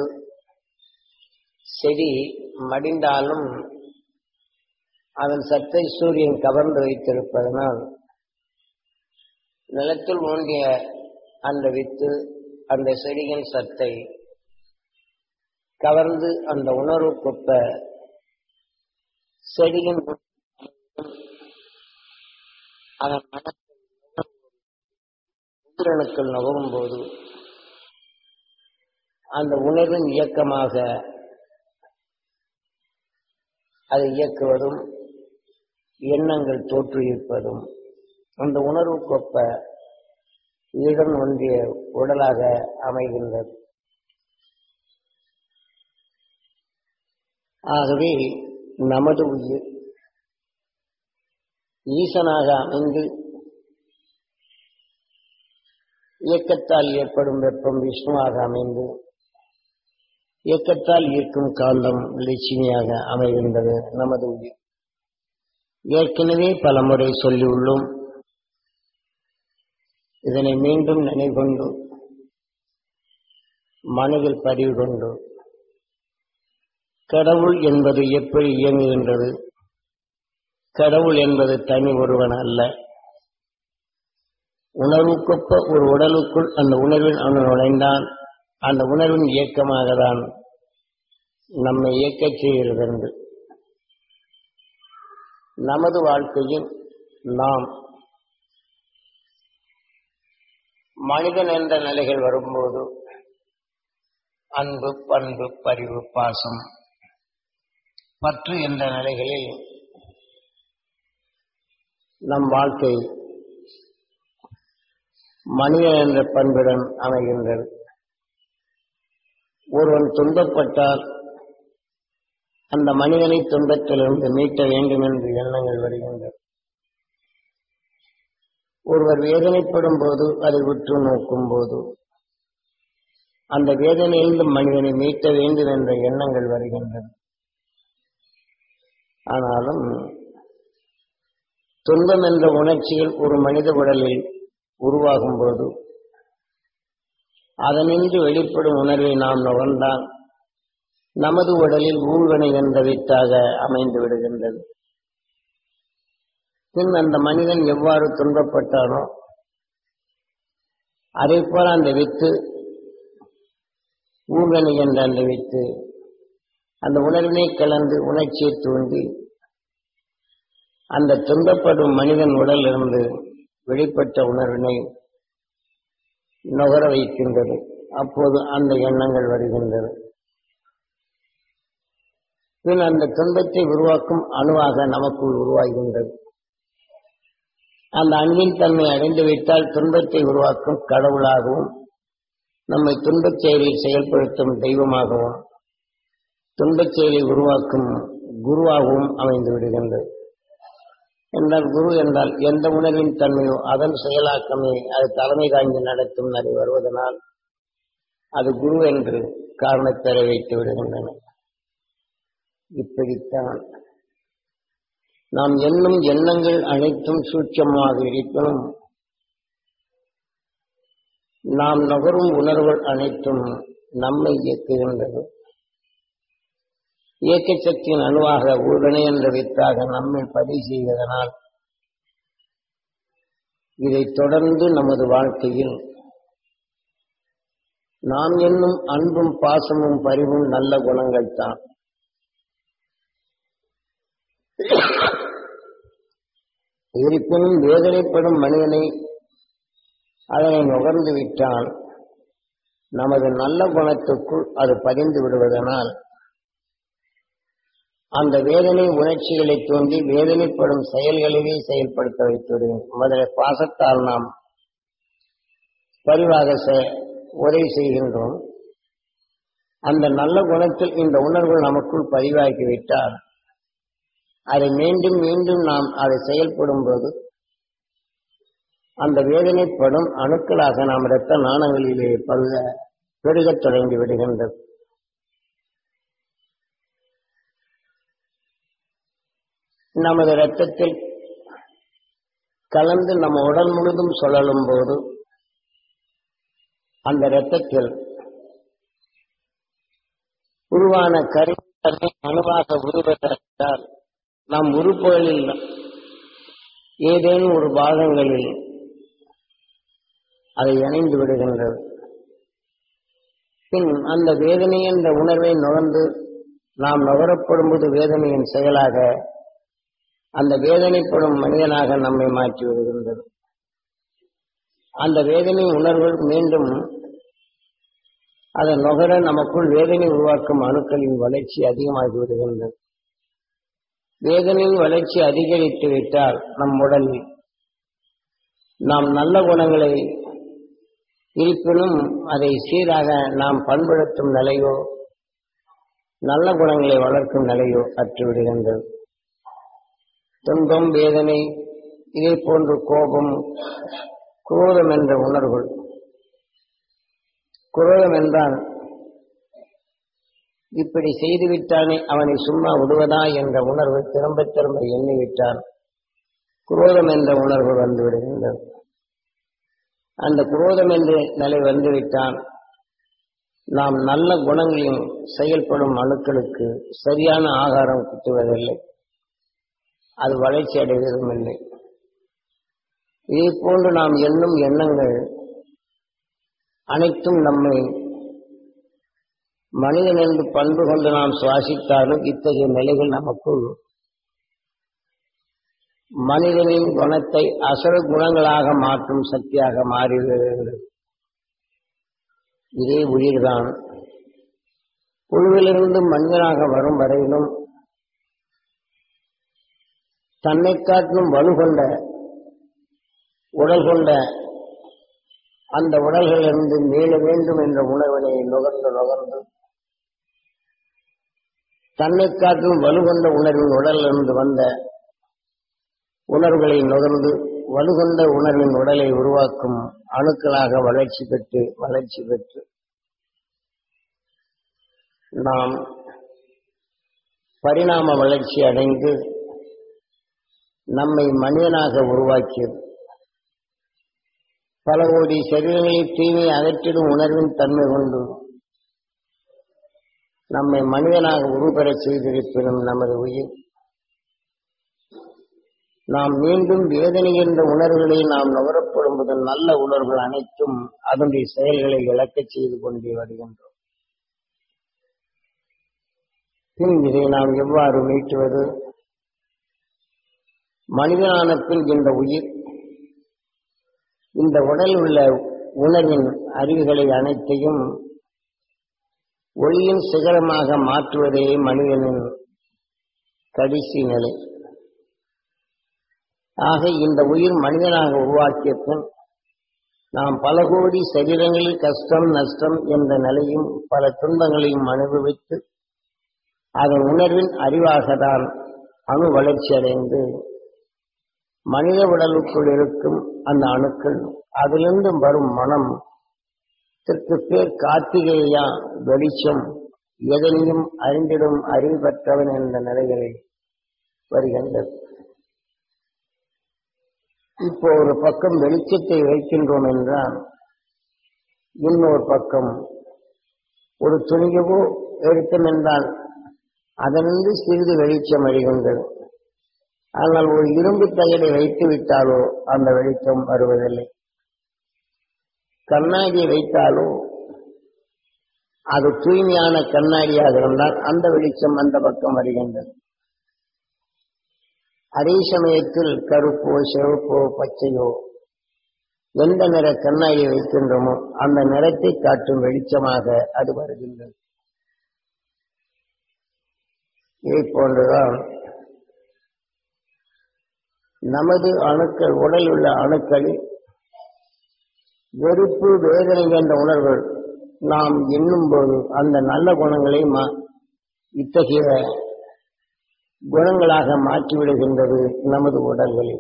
செடி மடிந்தாலும் அதன் சத்தை சூரியன் கவர்ந்து வைத்திருப்பதனால் நிலத்தில் ஊன்றிய அந்த வித்து அந்த செடியின் சத்தை கவர்ந்து அந்த உணர்வு கொப்ப செடியின் அதன் உயிரணுக்கள் நுகரும் போது அந்த உணர்வின் இயக்கமாக அதை இயக்குவதும் எண்ணங்கள் தோற்றுவிப்பதும் அந்த உணர்வு கொப்ப ஈடன் ஒன்றிய உடலாக அமைகின்றது. ஆகவே நமது உயிர் ஈசனாக அமைந்து இயக்கத்தால் ஏற்படும் வெப்பம் விஷ்ணுவாக அமைந்து இயக்கத்தால் ஈர்க்கும் காந்தம் லட்சுமியாக அமைகின்றது நமது உயிர். ஏற்கனவே பலமுறை சொல்லியுள்ளோம். இதனை மீண்டும் நினைவுகொண்டு மனதில் பதிவு கொண்டு கடவுள் என்பது எப்படி இயங்குகின்றது, கடவுள் என்பது தனி ஒருவன் அல்ல, உணர்வுக்கொப்ப ஒரு உடலுக்குள் அந்த உணர்வின் அணு நுழைந்தான் அந்த உணர்வின் இயக்கமாக தான் நம்மை இயக்கச் செய்கிறது என்று நமது வாழ்க்கையில் நாம் மனிதன் என்ற நிலைகள் வரும்போது அன்பு பண்பு பரிவு பாசம் பற்று என்ற நிலைகளில் நம் வாழ்க்கை மனிதன் என்ற பண்புடன் அமைகின்றது. ஒருவன் துன்பப்பட்டால் அந்த மனிதனை துன்பத்திலிருந்து மீட்ட வேண்டும் என்று எண்ணங்கள் வருகின்றன. ஒருவர் வேதனைப்படும் போது அதை உற்று நோக்கும் போது அந்த வேதனையிலிருந்து மனிதனை மீட்ட வேண்டும் என்ற எண்ணங்கள் வருகின்றன. ஆனாலும் துன்பம் என்ற உணர்ச்சிகள் ஒரு மனித உடலில் உருவாகும் போது அதனின்று வெளிப்படும் உணர்வை நாம் நுகர்ந்தால் நமது உடலில் ஊழ்வினை என்ற வித்தாக அமைந்து விடுகின்றது. பின் அந்த மனிதன் எவ்வாறு துன்பப்பட்டானோ அதே போல அந்த வித்து ஊழ்வினை என்ற அந்த வித்து அந்த உணர்வினை கலந்து உணர்ச்சியை தூண்டி அந்த துன்பப்படும் மனிதன் உடலிலிருந்து வெளிப்பட்ட உணர்வினை நுகர வைக்கின்றது. அப்போது அந்த எண்ணங்கள் வருகின்றது. பின் அந்த துன்பத்தை உருவாக்கும் அணுவாக நமக்குள் உருவாகின்றது. அந்த அன்பின் தன்மை அடைந்துவிட்டால் துன்பத்தை உருவாக்கும் கடவுளாகவும், நம்மை துன்பச் செயலில் செயல்படுத்தும் தெய்வமாகவும், துன்பச் செயலை உருவாக்கும் குருவாகவும் அமைந்து விடுகின்றது. என்றால் குரு என்றால் எந்த உணர்வின் தன்மையோ அதன் செயலாக்கமே அது தலைமை தாங்கி நடத்தும் நிலை வருவதனால் அது குரு என்று காரணத்தை வைத்து விடுகின்றன. இப்படித்தான் நாம் எண்ணும் எண்ணங்கள் அனைத்தும் சூட்சமாக இருப்பினும் நாம் நுகரும் உணர்வுகள் அனைத்தும் நம்மை இயக்குகின்றது. இயக்க சக்தியின் அணுவாக உடனே என்ற வித்தாக நம்மை பதிவு செய்வதனால் இதை தொடர்ந்து நமது வாழ்க்கையில் நாம் என்னும் அன்பும் பாசமும் பரிவும் நல்ல குணங்கள் தான். இருப்பினும் வேதனைப்படும் மனிதனை அதனை நுகர்ந்து விட்டால் நமது நல்ல குணத்துக்குள் அது பதிந்து விடுவதனால் அந்த வேதனை உணர்ச்சிகளை தோன்றி வேதனைப்படும் செயல்களையே செயல்படுத்த வைத்துவிடும். முதலில் பாசத்தால் நாம் பரிவாக உதவி செய்கின்றோம். அந்த நல்ல குணத்தில் இந்த உணர்வு நமக்குள் பதிவாகிவிட்டால் அதை மீண்டும் மீண்டும் நாம் அதை செயல்படும் போது அந்த வேதனைப்படும் அணுக்களாக நாம் இரத்த நாணங்களிலே பெருகத் தொடங்கி விடுகின்றது. நமது இரத்தத்தில் கலந்து நம்ம உடல் முழுதும் சுழலும் போது அந்த இரத்தத்தில் உருவான கருத்தனை அணுவாக உருவதால் நம் உறுப்புகளில் ஏதேனும் ஒரு பாகங்களில் அதை இணைந்து விடுகின்றது. பின் அந்த வேதனை என்ற உணர்வை நுகர்ந்து நாம் நுகரப்படும் போது வேதனையின் செயலாக அந்த வேதனைப்படும் மனிதனாக நம்மை மாற்றி விடுகின்றது. அந்த வேதனை உணர்வு மீண்டும் அதை நுகர நமக்குள் வேதனை உருவாக்கும் அணுக்களின் வளர்ச்சி அதிகமாகி விடுகின்றது. வேதனையின் வளர்ச்சி அதிகரித்து விட்டால் நம் உடலில் நாம் நல்ல குணங்களை இருப்பினும் அதை சீராக நாம் பண்படுத்தும் நிலையோ நல்ல குணங்களை வளர்க்கும் நிலையோ அற்றுவிடுகின்றது. துன்பம், வேதனை, இதே போன்று கோபம், குரோதம் என்ற உணர்வுகள். குரோதம் என்றால் இப்படி செய்துவிட்டானே அவனை சும்மா விடுவதா என்ற உணர்வு திரும்ப திரும்ப எண்ணிவிட்டால் குரோதம் என்ற உணர்வு வந்துவிடுகின்றது. அந்த குரோதம் என்ற நிலை வந்துவிட்டால் நாம் நல்ல குணங்களின் செயல்படும் அணுக்களுக்கு சரியான ஆகாரம் கிட்டுவதில்லை, அது வளர்ச்சி அடைவதும் இல்லை. இதே போன்று நாம் எண்ணும் எண்ணங்கள் அனைத்தும் நம்மை மனிதன் என்று பண்பு கொண்டு நாம் சுவாசித்தாலும் இத்தகைய நிலைகள் நமக்குள் மனிதனின் குணத்தை அசுர குணங்களாக மாற்றும் சக்தியாக மாறிவிடுகிறது. இதே உயிர்தான் புழுவிலிருந்து மனிதனாக வரும் வரையிலும் தன்னை காட்டிலும் வலுகொண்ட உடல் கொண்ட அந்த உடல்களிலிருந்து மீள வேண்டும் என்ற உணர்வினை நுகர்ந்து தன்னை காட்டிலும் வலுகொண்ட உணர்வின் உடலிலிருந்து வந்த உணர்வுகளை நுகர்ந்து வலுகொண்ட உணர்வின் உடலை உருவாக்கும் அணுக்களாக வளர்ச்சி பெற்று நாம் பரிணாம வளர்ச்சி அடைந்து நம்மை மனிதனாக உருவாக்கியது. பல கோடி சரீரங்களை தீமையை அகற்றிடும் உணர்வின் தன்மை கொண்டு நம்மை மனிதனாக உருப்பெறச் செய்திருப்பினும் நமது உயிர் நாம் மீண்டும் வேதனை என்ற உணர்வுகளை நாம் நுகரப்படும் போது நல்ல உணர்வுகள் அனைத்தும் அதனுடைய செயல்களை இழக்கச் செய்து கொண்டே வருகின்றோம். பின் இதை நாம் எவ்வாறு மீட்டுவது? மனிதனான பின் இந்த உயிர் இந்த உடல் உள்ள உணர்வின் அறிவுகளை அனைத்தையும் ஒளியின் சிகரமாக மாற்றுவதே மனிதனின் கடைசி நிலை. ஆக இந்த உயிர் மனிதனாக உருவாக்கிய பின் நாம் பல கோடி சரீரங்களில் கஷ்டம் நஷ்டம் என்ற நிலையும் பல துன்பங்களையும் அனுபவித்து அதன் உணர்வின் அறிவாகத்தான் அணு வளர்ச்சி அடைந்து மனித உடலுக்குள் இருக்கும் அந்த அணுக்கள் அதிலிருந்து வரும் மனம் பேர் கார்த்திகேயா வெளிச்சம் எதனையும் அறிந்திடும் அறிவு பெற்றவன் என்ற நிலைகளில் வருகின்றது. இப்போ ஒரு பக்கம் வெளிச்சத்தை வைக்கின்றோம் என்றால் இன்னொரு பக்கம் ஒரு துணியவோ எடுத்தோம் என்றால் அதனின்று சிறிது வெளிச்சம் வருகின்றது. ஆனால் ஒரு இரும்பு தகடை வைத்து விட்டாலோ அந்த வெளிச்சம் வருவதில்லை. கண்ணாடியை வைத்தாலோ அது தூய்மையான கண்ணாடியாக இருந்தால் அந்த வெளிச்சம் அந்த பக்கம் வருகின்றது. அதே சமயத்தில் கருப்போ சிவப்போ பச்சையோ எந்த நிற கண்ணாடியை வைக்கின்றோமோ அந்த நிறத்தை காட்டும் வெளிச்சமாக அது வருகின்றது. இதை போன்றுதான் நமது அணுக்கள் உடல் உள்ள அணுக்களில் வெறுப்பு வேதனை என்ற உணர்வுகள் நாம் எண்ணும் போது அந்த நல்ல குணங்களை இத்தகைய குணங்களாக மாற்றிவிடுகின்றது நமது உடல்களில்.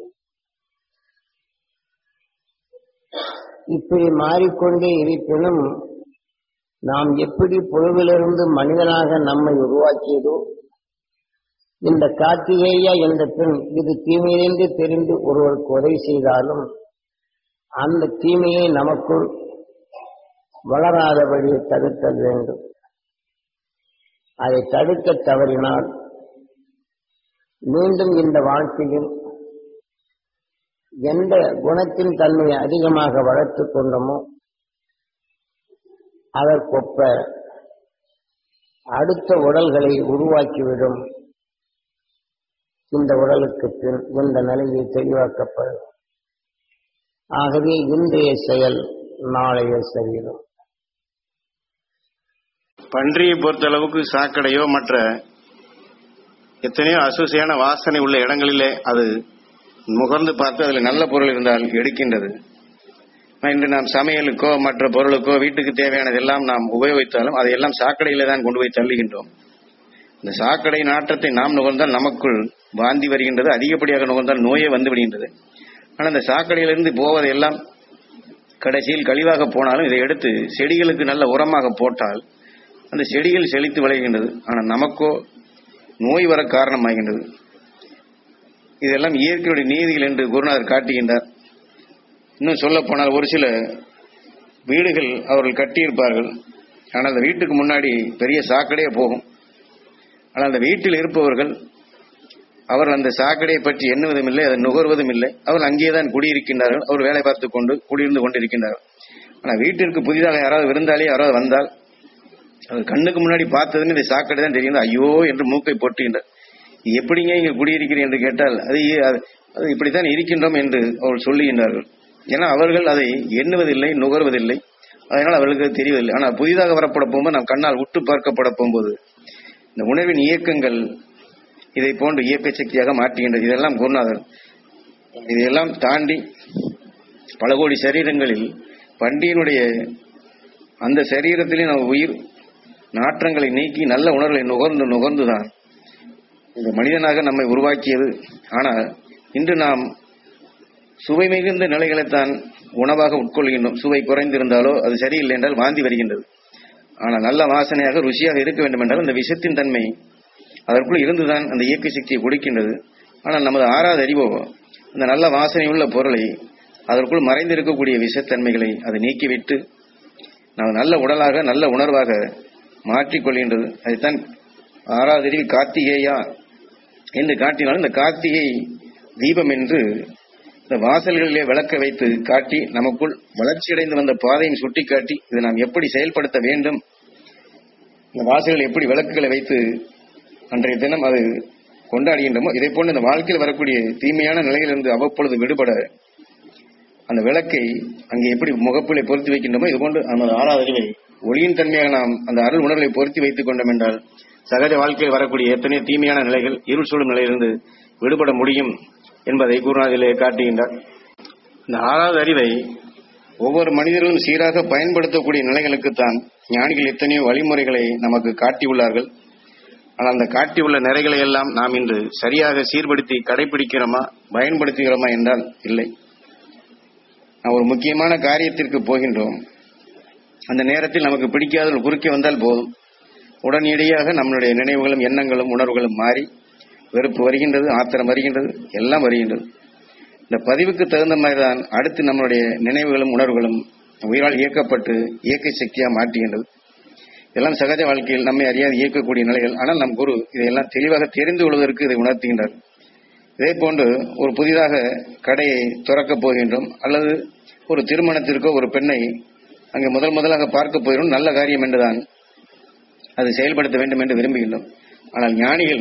இப்படி மாறிக்கொண்டே இருப்பினும் நாம் எப்படி புழுவிலிருந்து மனிதனாக நம்மை உருவாக்கியதோ இந்த கார்த்திகேயா என்ற பெண் இது தீமையிலிருந்து தெரிந்து ஒருவருக்கு உதவி செய்தாலும் அந்த தீமையை நமக்குள் வளராதபடி தடுத்தல் வேண்டும். அதை தடுக்க தவறினால் மீண்டும் இந்த வாழ்க்கையில் எந்த குணத்தின் தன்மையை அதிகமாக வளர்த்துக் கொண்டோமோ அதற்கொப்ப அடுத்த உடல்களை உருவாக்கிவிடும். இந்த உடலுக்கு பின் இந்த நிலையை தெளிவாக்கப்படும். ஆகவே இன்றைய செயல் நாளைய சரீரம். பன்றியை பொறுத்தளவுக்கு சாக்கடையோ மற்ற எத்தனையோ அசுசியான வாசனை உள்ள இடங்களிலே அது முகர்ந்து பார்த்து அதில் நல்ல பொருள் இருந்தால் எடுக்கின்றது. இன்று நாம் சமையலுக்கோ மற்ற பொருளுக்கோ வீட்டுக்கு தேவையானதெல்லாம் நாம் உபயோகித்தாலும் அதையெல்லாம் சாக்கடையிலே தான் கொண்டு போய் தள்ளுகின்றோம். இந்த சாக்கடை நாற்றத்தை நாம் நுகர்ந்தால் நமக்குள் வாந்தி வருகின்றது. அதிகப்படியாக நுகர்ந்தால் நோயே வந்து விடுகின்றது. ஆனால் இந்த சாக்கடையிலிருந்து போவதையெல்லாம் கடைசியில் கழிவாக போனாலும் இதை எடுத்து செடிகளுக்கு நல்ல உரமாக போட்டால் அந்த செடிகள் செழித்து விளைகின்றது. ஆனால் நமக்கோ நோய் வர காரணமாகின்றது. இதெல்லாம் இயற்கையுடைய நீதிகள் என்று குருநாதர் காட்டுகின்றார். இன்னும் சொல்ல போனால் ஒரு சில வீடுகள் அவர்கள் கட்டியிருப்பார்கள். ஆனால் அந்த வீட்டுக்கு முன்னாடி பெரிய சாக்கடையே போகும். ஆனால் அந்த வீட்டில் இருப்பவர்கள் அவர்கள் அந்த சாக்கடையை பற்றி எண்ணுவதும் இல்லை, அதை நுகர்வதும் இல்லை. அவர்கள் அங்கேதான் குடியிருக்கின்றார்கள். அவர் வேலை பார்த்து கொண்டு குடியிருந்து கொண்டிருக்கின்றார்கள். ஆனால் வீட்டிற்கு புதிதாக யாராவது விருந்தாளி யாராவது வந்தால் அது கண்ணுக்கு முன்னாடி பார்த்ததுன்னு இந்த சாக்கடை தான் தெரியும். ஐயோ என்று மூக்கை போட்டுகின்றார். எப்படிங்க இங்கே குடியிருக்கிறேன் என்று கேட்டால் அது இப்படித்தான் இருக்கின்றோம் என்று அவர்கள் சொல்லுகின்றார்கள். ஏன்னா அவர்கள் அதை எண்ணுவதில்லை, நுகர்வதில்லை. அதனால் அவர்களுக்கு தெரியவில்லை. ஆனால் புதிதாக வரப்பட போகும்போது நாம் கண்ணால் உற்று பார்க்கப்பட போகும்போது இந்த உணர்வின் இயக்கங்கள் இதை போன்று இயக்க சக்தியாக மாற்றுகின்றது. இதெல்லாம் குருநாதர் இதையெல்லாம் தாண்டி பல கோடி சரீரங்களில் பண்டிகையினுடைய அந்த சரீரத்திலே நம்ம உயிர் நாற்றங்களை நீக்கி நல்ல உணர்வுகளை நுகர்ந்துதான் இந்த மனிதனாக நம்மை உருவாக்கியது. ஆனால் இன்று நாம் சுவை மிகுந்த நிலைகளைத்தான் உணவாக உட்கொள்கின்றோம். சுவை குறைந்திருந்தாலோ அது சரியில்லை என்றால் வாந்தி வருகின்றது. ஆனால் நல்ல வாசனையாக ருசியாக இருக்க வேண்டும் என்றால் அந்த விஷத்தின் தன்மை அதற்குள் இருந்துதான் அந்த இயக்க சக்தியை கொடுக்கின்றது. ஆனால் நமது ஆறாவது அறிவோ அந்த நல்ல வாசனை உள்ள பொருளை அதற்குள் மறைந்திருக்கக்கூடிய விஷத்தன்மைகளை அதை நீக்கிவிட்டு நாம் நல்ல உடலாக நல்ல உணர்வாக மாற்றிக்கொள்கின்றது. அதைத்தான் ஆறாவது அறிவு கார்த்திகேயா என்று காட்டினாலும் இந்த கார்த்திகை தீபம் என்று இந்த வாசல்களிலே விளக்க வைத்து காட்டி நமக்குள் வளர்ச்சியடைந்து வந்த பாதையை சுட்டி காட்டி இதை நாம் எப்படி செயல்படுத்த வேண்டும், இந்த வாசல்கள் எப்படி விளக்குகளை வைத்து அன்றைய தினம் அது கொண்டாடுகின்றோமோ இதை போன்று இந்த வாழ்க்கையில் வரக்கூடிய தீமையான நிலையிலிருந்து அவ்வப்பொழுது விடுபட அந்த விளக்கை அங்கே எப்படி முகப்பிலை பொருத்தி வைக்கின்றோமோ இதுபோன்று நமது ஆறாவது அறிவை ஒளியின் தன்மையாக நாம் அந்த அருள் உணர்வை பொருத்தி வைத்துக் கொண்டோம் என்றால் சகஜ வாழ்க்கையில் வரக்கூடிய எத்தனை தீமையான நிலைகள் இருள் சூழும் நிலையிலிருந்து விடுபட முடியும் என்பதை குருநாதிலே காட்டுகின்றார். இந்த ஆறாவது அறிவை ஒவ்வொரு மனிதர்களும் சீராக பயன்படுத்தக்கூடிய நிலைகளுக்குத்தான் ஞானிகள் எத்தனையோ வழிமுறைகளை நமக்கு காட்டியுள்ளார்கள். ஆனால் அந்த காட்டியுள்ள நிறைகளை எல்லாம் நாம் இன்று சரியாக சீர்படுத்தி கடைபிடிக்கிறோமா பயன்படுத்துகிறோமா என்றால் இல்லை. நாம் ஒரு முக்கியமான காரியத்திற்கு போகின்றோம். அந்த நேரத்தில் நமக்கு பிடிக்காத குறுக்கே வந்தால் போதும், உடனடியாக நம்மளுடைய நினைவுகளும் எண்ணங்களும் உணர்வுகளும் மாறி வெறுப்பு வருகின்றது, ஆத்திரம் வருகின்றது, எல்லாம் வருகின்றது. இந்த பதிவுக்கு தகுந்த மாதிரி தான் அடுத்து நம்மளுடைய நினைவுகளும் உணர்வுகளும் உயிரால் இயக்கப்பட்டு இயக்க சக்தியாக மாற்றுகின்றது. இதெல்லாம் சகஜ வாழ்க்கையில் நம்மை அறியாது இயக்கக்கூடிய நிலைகள். ஆனால் நம் குரு இதையெல்லாம் தெளிவாக தெரிந்து கொள்வதற்கு இதை உணர்த்துகின்றார். இதே போன்று ஒரு புதிதாக கடையை திறக்கப் போகின்றோம், அல்லது ஒரு திருமணத்திற்கோ ஒரு பெண்ணை அங்கே முதலாக பார்க்க போகிறோம், நல்ல காரியம் என்றுதான் அது செயல்படுத்த வேண்டும் என்று விரும்புகின்றோம். ஆனால் ஞானிகள்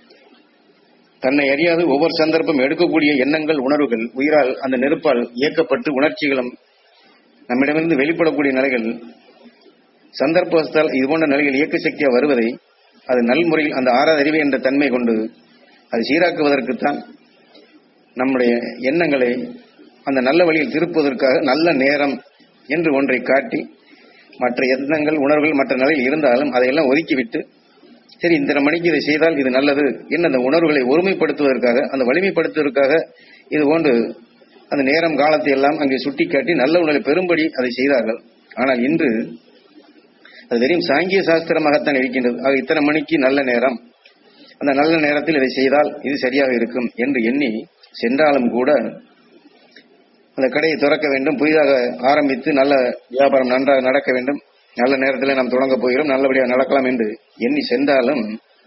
தன்னை அறியாது ஒவ்வொரு சந்தர்ப்பம் எடுக்கக்கூடிய எண்ணங்கள் உணர்வுகள் உயிரால் அந்த நெருப்பால் இயக்கப்பட்டு உணர்ச்சிகளும் நம்மிடமிருந்து வெளிப்படக்கூடிய நிலைகள் சந்தர்ப்பத்தால் இதுபோன்ற நிலையில் இயக்க சக்தியாக வருவதை அது நல்முறையில் அந்த ஆறாவது அறிவு என்ற தன்மை கொண்டு அது சீராக்குவதற்குத்தான் நம்முடைய எண்ணங்களை அந்த நல்ல வழியில் திருப்புவதற்காக நல்ல நேரம் என்று ஒன்றை காட்டி மற்ற எண்ணங்கள் உணர்வுகள் மற்ற நிலையில் இருந்தாலும் அதையெல்லாம் ஒதுக்கிவிட்டு சரி இந்த மணிக்கு இதை செய்தால் இது நல்லது என்று அந்த உணர்வுகளை ஒருமைப்படுத்துவதற்காக அந்த வலிமைப்படுத்துவதற்காக இது போன்று அந்த நேரம் காலத்தை எல்லாம் அங்கே சுட்டிக்காட்டி நல்ல உணர்வை பெரும்படி அதை செய்தார்கள். ஆனால் இன்று அது வெறும் சாங்கிய சாஸ்திரமாகத்தான் இருக்கின்றது. ஆக இத்தனை மணிக்கு நல்ல நேரம், அந்த நல்ல நேரத்தில் இதை செய்தால் இது சரியாக இருக்கும் என்று எண்ணி சென்றாலும் கூட அந்த கடையை திறக்க வேண்டும், புதிதாக ஆரம்பித்து நல்ல வியாபாரம் நன்றாக நடக்க வேண்டும், நல்ல நேரத்தில் நாம் தொடங்க போகிறோம், நல்லபடியாக நடக்கலாம் என்று எண்ணி சென்றாலும்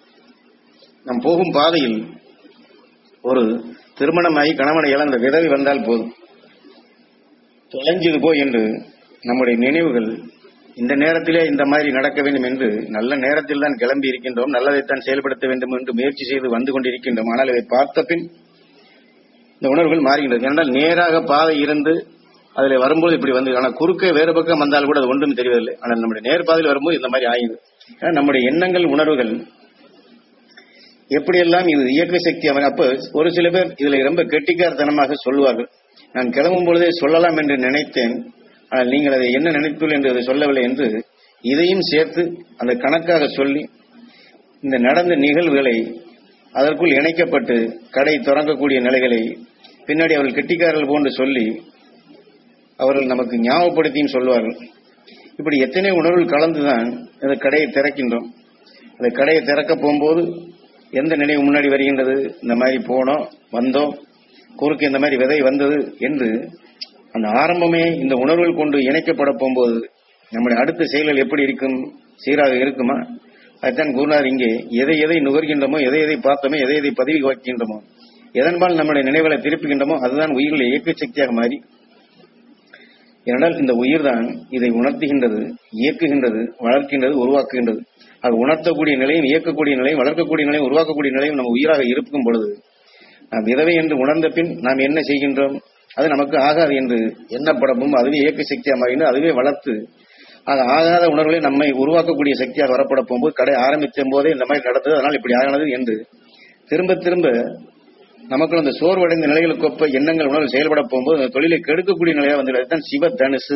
நாம் போகும் பாதையில் ஒரு திருமணமாகி கணவனை இழந்த விதவை வந்தால் போதும், தொலைஞ்சது போய் என்று நம்முடைய நினைவுகள் இந்த நேரத்திலே இந்த மாதிரி நடக்க வேண்டும் என்று நல்ல நேரத்தில் தான் கிளம்பி இருக்கின்றோம், நல்லதைத்தான் செயல்படுத்த வேண்டும் என்று முயற்சி செய்து வந்து கொண்டிருக்கின்றோம். ஆனால் இதை பார்த்த பின் இந்த உணர்வுகள் மாறுகின்றது. ஏனென்றால் நேராக பாதை இருந்து அதில் வரும்போது இப்படி வந்து, ஆனால் குறுக்கே வேறு பக்கம் வந்தால் கூட அது ஒன்றும் தெரியவில்லை. ஆனால் நம்முடைய நேர்பாதையில் வரும்போது இந்த மாதிரி ஆகிது. ஏன்னா நம்முடைய எண்ணங்கள் உணர்வுகள் எப்படியெல்லாம் இது இயக்க சக்தி அவன். அப்போ ஒரு சில பேர் இதில் ரொம்ப கெட்டிக்காரத்தனமாக சொல்லுவார்கள், நான் கிளம்பும் பொழுதே சொல்லலாம் என்று நினைத்தேன், ஆனால் நீங்கள் அதை என்ன நினைப்பீர்கள் என்று அதை சொல்லவில்லை என்று இதையும் சேர்த்து அந்த கணக்காக சொல்லி இந்த நடந்த நிகழ்வுகளை அதற்குள் இணைக்கப்பட்டு கடை தொடங்கக்கூடிய நிலைகளை பின்னாடி அவர்கள் கெட்டிக்காரர்கள் போன்று சொல்லி அவர்கள் நமக்கு ஞாபகப்படுத்தியும் சொல்வார்கள். இப்படி எத்தனை உணர்வுகள் கலந்துதான் இந்த கடையை திறக்கின்றோம். அந்த கடையை திறக்க போகும்போது எந்த நினைவு முன்னாடி வருகின்றது, இந்த மாதிரி போனோம் வந்தோம் குறுக்கு இந்த மாதிரி விதை வந்தது என்று அந்த ஆரம்பமே இந்த உணர்வுகள் கொண்டு இணைக்கப்பட போகும்போது நம்முடைய அடுத்த செயல்கள் எப்படி இருக்கும், சீராக இருக்குமா? அதுதான் குருநாதர் இங்கே எதை எதை நுகர்கின்றமோ, எதை எதை பார்த்தோமோ, எதை எதை பதிவு வைக்கின்றமோ, எதன்பால் நம்முடைய நினைவுகளை திருப்புகின்றமோ அதுதான் உயிர்களை இயக்க சக்தியாக மாறி. ஏனென்றால் இந்த உயிர் தான் இதை உணர்த்துகின்றது, இயக்குகின்றது, வளர்க்கின்றது, உருவாக்குகின்றது. அது உணர்த்தக்கூடிய நிலையும் இயக்கக்கூடிய நிலையும் வளர்க்கக்கூடிய நிலையும் உருவாக்கக்கூடிய நிலையும் நம்ம உயிராக இருக்கும் பொழுது நாம் விதவை என்று உணர்ந்த பின் நாம் என்ன செய்கின்றோம், அது நமக்கு ஆகாது என்று எண்ணப்படவும் அதுவே இயக்க சக்தியாக மாறினது, அதுவே வளர்த்து அது ஆகாத உணர்வுகளை நம்மை உருவாக்கக்கூடிய சக்தியாக வரப்பட போகும்போது கடை ஆரம்பித்த போதே இந்த மாதிரி நடந்தது, அதனால் இப்படி ஆகானது என்று திரும்ப திரும்ப நமக்குள்ள அந்த சோர்வடைந்த நிலைகளுக்கு ஒப்ப எண்ணங்கள் உணர்வு செயல்பட போகும்போது அந்த தொழிலை கெடுக்கக்கூடிய நிலையாக வந்துள்ளது. அதுதான் சிவ தனுசு.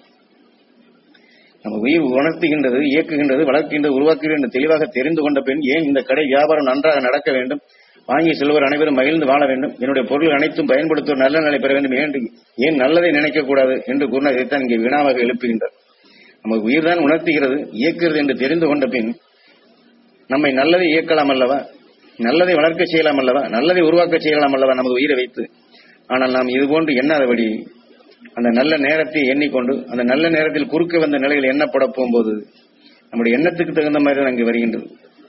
நம்ம உயிர் உணர்த்துகின்றது, இயக்குகின்றது, வளர்க்கின்றது, உருவாக்குகின்றது தெளிவாக தெரிந்து கொண்ட பின் ஏன் இந்த கடை வியாபாரம் நன்றாக நடக்க வேண்டும், வாங்கி செல்வர் அனைவரும் மகிழ்ந்து வாழ வேண்டும், என்னுடைய பொருள் அனைத்தும் பயன்படுத்துவோர் நல்ல நிலை பெற வேண்டும், ஏன் நல்லதை நினைக்கக்கூடாது என்று கூறினார். இதைத்தான் இங்கே வினாவாக எழுப்புகின்றார். நமக்கு உயிர் தான் உணர்த்துகிறது, இயக்குகிறது என்று தெரிந்து கொண்ட பின் நம்மை நல்லதை இயக்கலாம் அல்லவா, நல்லதை வளர்க்க செய்யலாம் அல்லவா, நல்லதை உருவாக்க செய்யலாம் அல்லவா நமது உயிரை வைத்து. ஆனால் நாம் இதுபோன்று எண்ணாதபடி அந்த நல்ல நேரத்தை எண்ணிக்கொண்டு அந்த நல்ல நேரத்தில் குறுக்க வந்த நிலையில் எண்ணப்பட போகும்போது நம்முடைய எண்ணத்துக்கு தகுந்த மாதிரி தான் அங்கே வருகின்றது.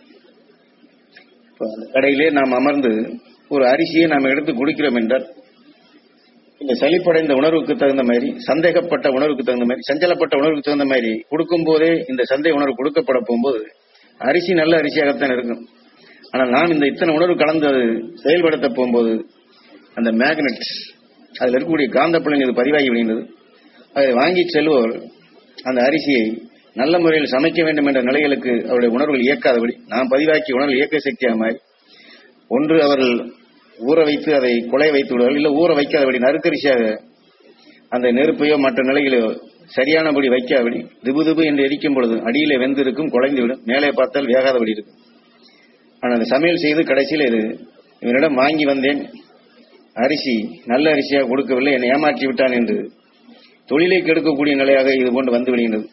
அந்த கடையிலே நாம் அமர்ந்து ஒரு அரிசியை நாம் எடுத்து குடிக்கிறோம் என்றால் இந்த சலிப்படைந்த உணர்வுக்கு தகுந்த மாதிரி, சந்தேகப்பட்ட உணர்வுக்கு தகுந்த மாதிரி, சஞ்சலப்பட்ட உணர்வுக்கு தகுந்த மாதிரி கொடுக்கும் போதே இந்த சந்தேக உணர்வு கொடுக்கப்பட போகும்போது அரிசி நல்ல அரிசியாகத்தான் இருக்கும். ஆனால் நாம் இந்த இத்தனை உணர்வு கலந்து அது செயல்படுத்த போகும்போது அந்த மேக்னெட் அதில் இருக்கக்கூடிய காந்தப்புலன் இது பதிவாகி விடுகின்றது. அதை வாங்கி செல்வோர் அந்த அரிசியை நல்ல முறையில் சமைக்க வேண்டும் என்ற நிலைகளுக்கு அவருடைய உணர்வுகள் இயக்காதபடி நாம் பதிவாக்கி உணர்வு இயக்க சக்தியாக மாறி ஒன்று அவர்கள் ஊற வைத்து அதை குலைய வைத்து விடுவார்கள், இல்லை ஊற வைக்காதபடி நறுக்கரிசியாக அந்த நெருப்பையோ மற்ற நிலைகளையோ சரியானபடி வைக்காதபடி திபு திபு என்று எரிக்கும் பொழுது அடியிலே வெந்திருக்கும், குலைந்துவிடும், மேலே பார்த்தால் வேகாதபடி இருக்கும். ஆனால் அந்த சமையல் செய்து கடைசியில் இது இவனிடம் வாங்கி வந்தேன், அரிசி நல்ல அரிசியாக கொடுக்கவில்லை, என்னை ஏமாற்றி விட்டான் என்று தொழிலை கெடுக்கக்கூடிய நிலையாக இது போன்று வந்து விடுகின்றது.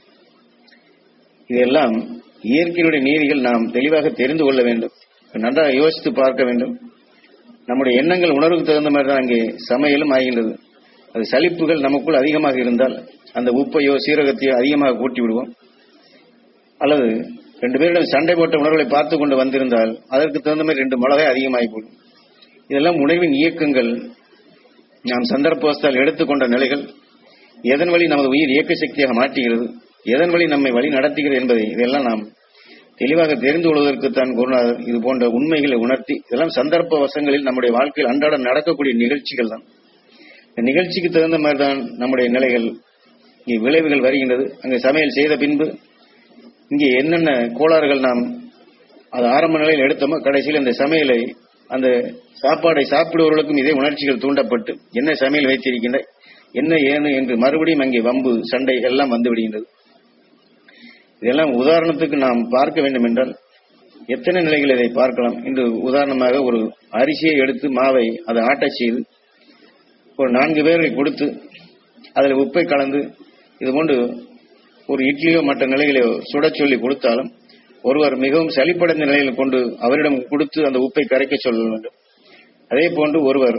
இதெல்லாம் இயற்கையினுடைய நீதிகள் நாம் தெளிவாக தெரிந்து கொள்ள வேண்டும், நன்றாக யோசித்து பார்க்க வேண்டும். நம்முடைய எண்ணங்கள் உணர்வுக்கு தகுந்த மாதிரி தான் அங்கே சமையலும் ஆகின்றது. அது சலிப்புகள் நமக்குள் அதிகமாக இருந்தால் அந்த உப்பையோ சீரகத்தையோ அதிகமாக கூட்டி விடுவோம். அல்லது 2 பேரிடம் சண்டை போட்ட உணர்வுகளை பார்த்து கொண்டு வந்திருந்தால் அதற்கு தகுந்த மாதிரி 2 மிளகாய் அதிகமாகி போடும். இதெல்லாம் உணர்வின் இயக்கங்கள், நாம் சந்தர்ப்பவஸ்தால் எடுத்துக்கொண்ட நிலைகள், எதன் வழி நமது உயிர் இயக்க சக்தியாக மாற்றுகிறது, எதன் வழி நம்மை வழி நடத்துகிறது என்பதை இதெல்லாம் நாம் தெளிவாக தெரிந்து கொள்வதற்குத்தான் குருநாதர் இது போன்ற உண்மைகளை உணர்த்தி, இதெல்லாம் சந்தர்ப்ப வசங்களில் நம்முடைய வாழ்க்கையில் அன்றாடம் நடக்கக்கூடிய நிகழ்ச்சிகள் தான். இந்த நிகழ்ச்சிக்கு தகுந்த மாதிரி தான் நம்முடைய நிலைகள் இங்கே விளைவுகள் வருகின்றது. அங்கே சமையல் செய்த பின்பு இங்கே என்னென்ன கோளாறுகள் நாம் அது ஆரம்ப நிலையில் எடுத்தோமோ கடைசியில் இந்த சமையலை அந்த சாப்பாடை சாப்பிடுவவர்களுக்கும் இதே உணர்ச்சிகள் தூண்டப்பட்டு என்ன சமையல் வைத்திருக்கின்ற என்ன ஏனு என்று மறுபடியும் அங்கே வம்பு சண்டை எல்லாம் வந்து விடுகின்றது. இதெல்லாம் உதாரணத்துக்கு நாம் பார்க்க வேண்டும் என்றால் எத்தனை நிலைகள் இதை பார்க்கலாம். இன்று உதாரணமாக ஒரு அரிசியை எடுத்து மாவை அதை ஆட்டச் செய்து ஒரு 4 பேர்களை கொடுத்து அதில் உப்பை கலந்து இது போன்று ஒரு இட்லியோ மற்ற நிலைகளையோ சுட சொல்லி கொடுத்தாலும் ஒருவர் மிகவும் சலிப்படைந்த நிலையில் கொண்டு அவரிடம் கொடுத்து அந்த உப்பை கரைக்க சொல்ல வேண்டும். அதே போன்று ஒருவர்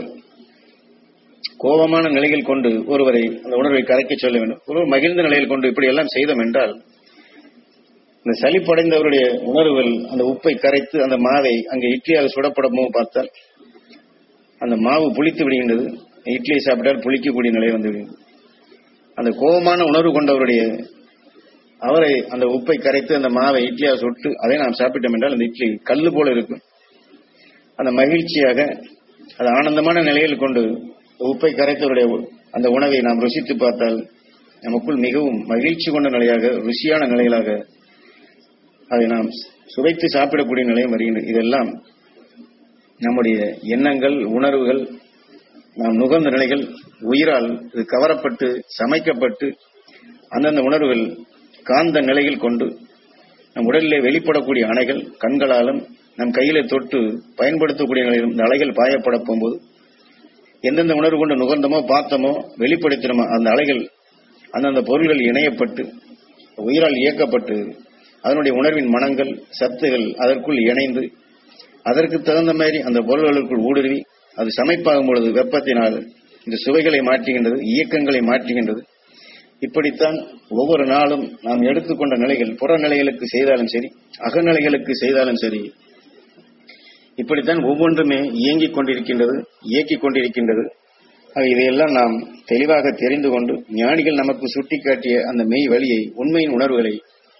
கோபமான நிலையில் கொண்டு ஒருவரை அந்த உணர்வை கரைக்க சொல்ல வேண்டும். ஒருவர் மகிழ்ந்த நிலையில் கொண்டு இப்படி எல்லாம் செய்தோம் என்றால் இந்த சலிப்படைந்தவருடைய உணர்வுகள் அந்த உப்பை கரைத்து அந்த மாவை அங்கே இட்லியாக சுடப்படமோ பார்த்தால் அந்த மாவு புளித்து விடுகின்றது. இட்லியை சாப்பிட்டால் புளிக்கக்கூடிய நிலை வந்து விடுகின்றது. அந்த கோபமான உணர்வு கொண்டவருடைய அவரை அந்த உப்பை கரைத்து அந்த மாவை இட்லியாக சுட்டு அதை நாம் சாப்பிட்டோம் என்றால் அந்த இட்லி கல்லு போல இருக்கும். அந்த மகிழ்ச்சியாக அது ஆனந்தமான நிலையில் கொண்டு உப்பை கரைத்தவருடைய அந்த உணவை நாம் ருசித்து பார்த்தால் நமக்குள் மிகவும் மகிழ்ச்சி கொண்ட நிலையாக ருசியான நிலைகளாக அதை நாம் சுவைத்து சாப்பிடக்கூடிய நிலையம் வருகின்றது. இதெல்லாம் நம்முடைய எண்ணங்கள் உணர்வுகள் நாம் நுகர்ந்த நிலைகள் உயிரால் இது கவரப்பட்டு சமைக்கப்பட்டு அந்தந்த உணர்வுகள் காந்த நிலையில் கொண்டு நம் உடலிலே வெளிப்படக்கூடிய அலைகள் கண்களாலும் நம் கையிலே தொட்டு பயன்படுத்தக்கூடிய நிலையிலும் இந்த அலைகள் பாயப்பட போகும்போது எந்தெந்த உணர்வு கொண்டு நுகர்ந்தமோ பார்த்தமோ வெளிப்படுத்தினமோ அந்த அலைகள் அந்தந்த பொருள்கள் இணையப்பட்டு உயிரால் இயக்கப்பட்டு அதனுடைய உணர்வின் மனங்கள் சத்துகள் அதற்குள் இணைந்து அதற்கு தகுந்த மாதிரி அந்த பொருள்களுக்குள் ஊடுருவி அது சமைப்பாகும் பொழுது வெப்பத்தினால் இந்த சுவைகளை மாற்றுகின்றது, இயக்கங்களை மாற்றுகின்றது. இப்படித்தான் ஒவ்வொரு நாளும் நாம் எடுத்துக்கொண்ட நிலைகள் புற நிலைகளுக்கு செய்தாலும் சரி அகநிலைகளுக்கு செய்தாலும் சரி இப்படித்தான் ஒவ்வொன்றுமே இயங்கிக் கொண்டிருக்கின்றது, இயக்கிக் கொண்டிருக்கின்றது. இதையெல்லாம் நாம் தெளிவாக தெரிந்து கொண்டு ஞானிகள் நமக்கு சுட்டிக்காட்டிய அந்த மெய் வழியை உண்மையின் உணர்வுகளை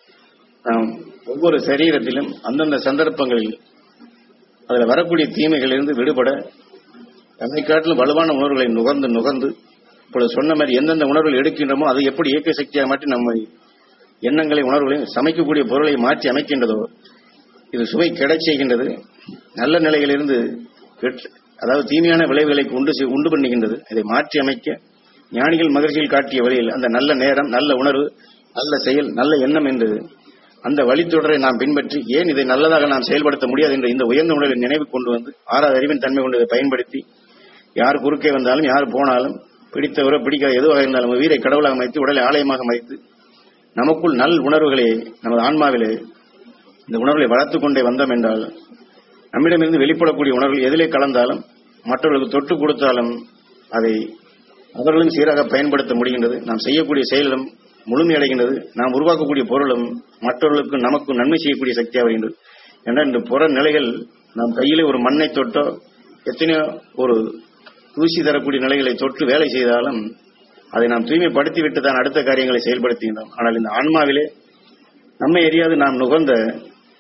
நாம் ஒவ்வொரு சரீரத்திலும் அந்தந்த சந்தர்ப்பங்களில் அதில் வரக்கூடிய தீமைகளிலிருந்து விடுபட தன்னை காட்டிலும் வலுவான உணர்வுகளை நுகர்ந்து இப்பொழுது சொன்ன மாதிரி எந்தெந்த உணர்வுகள் எடுக்கின்றமோ அதை எப்படி இயக்க சக்தியாக மாற்றி நம்மை எண்ணங்களை உணர்வுகளை சமைக்கக்கூடிய பொருளை மாற்றி அமைக்கின்றதோ இது சுவை கிடை செய்கின்றது. நல்ல நிலையிலிருந்து அதாவது தீமையான விளைவுகளை உண்டு பண்ணுகின்றது. இதை மாற்றி அமைக்க ஞானிகள் மகிழ்ச்சியில் காட்டிய வழியில் அந்த நல்ல நேரம் நல்ல உணர்வு நல்ல செயல் நல்ல எண்ணம் என்று அந்த வழித்தொடரை நாம் பின்பற்றி ஏன் இதை நல்லதாக நாம் செயல்படுத்த முடியாது என்ற இந்த உயர்ந்த உணர்வை நினைவு கொண்டு வந்து ஆறாவது அறிவின் தன்மை கொண்டு இதை பயன்படுத்தி யார் குறுக்கே வந்தாலும் யார் போனாலும் பிடித்தவரோ பிடிக்காத எதுவாக இருந்தாலும் உயிரை கடவுளாக அமைத்து உடலை ஆலயமாக அமைத்து நமக்குள் நல் உணர்வுகளை நமது ஆன்மாவிலே இந்த உணர்வுகளை வளர்த்து கொண்டே வந்தோம் என்றால் நம்மிடமிருந்து வெளிப்படக்கூடிய உணர்வுகள் எதிலே கலந்தாலும் மற்றவர்களுக்கு தொட்டு கொடுத்தாலும் அதை அவர்களும் சீராக பயன்படுத்த முடிகின்றது. நாம் செய்யக்கூடிய செயலும் முழுமையடைகின்றது. நாம் உருவாக்கக்கூடிய பொருளும் மற்றவர்களுக்கு நமக்கு நன்மை செய்யக்கூடிய சக்தியாக வருகின்றது. ஏன்னா இந்த புற நிலைகள் நாம் கையிலே ஒரு மண்ணை தொட்டோ எத்தனையோ ஒரு தூசி தரக்கூடிய நிலைகளை தொட்டு வேலை செய்தாலும் அதை நாம் தூய்மைப்படுத்திவிட்டு தான் அடுத்த காரியங்களை செயல்படுத்துகின்றோம். ஆனால் இந்த ஆன்மாவிலே நம்மை அறியாது நாம் நுகர்ந்த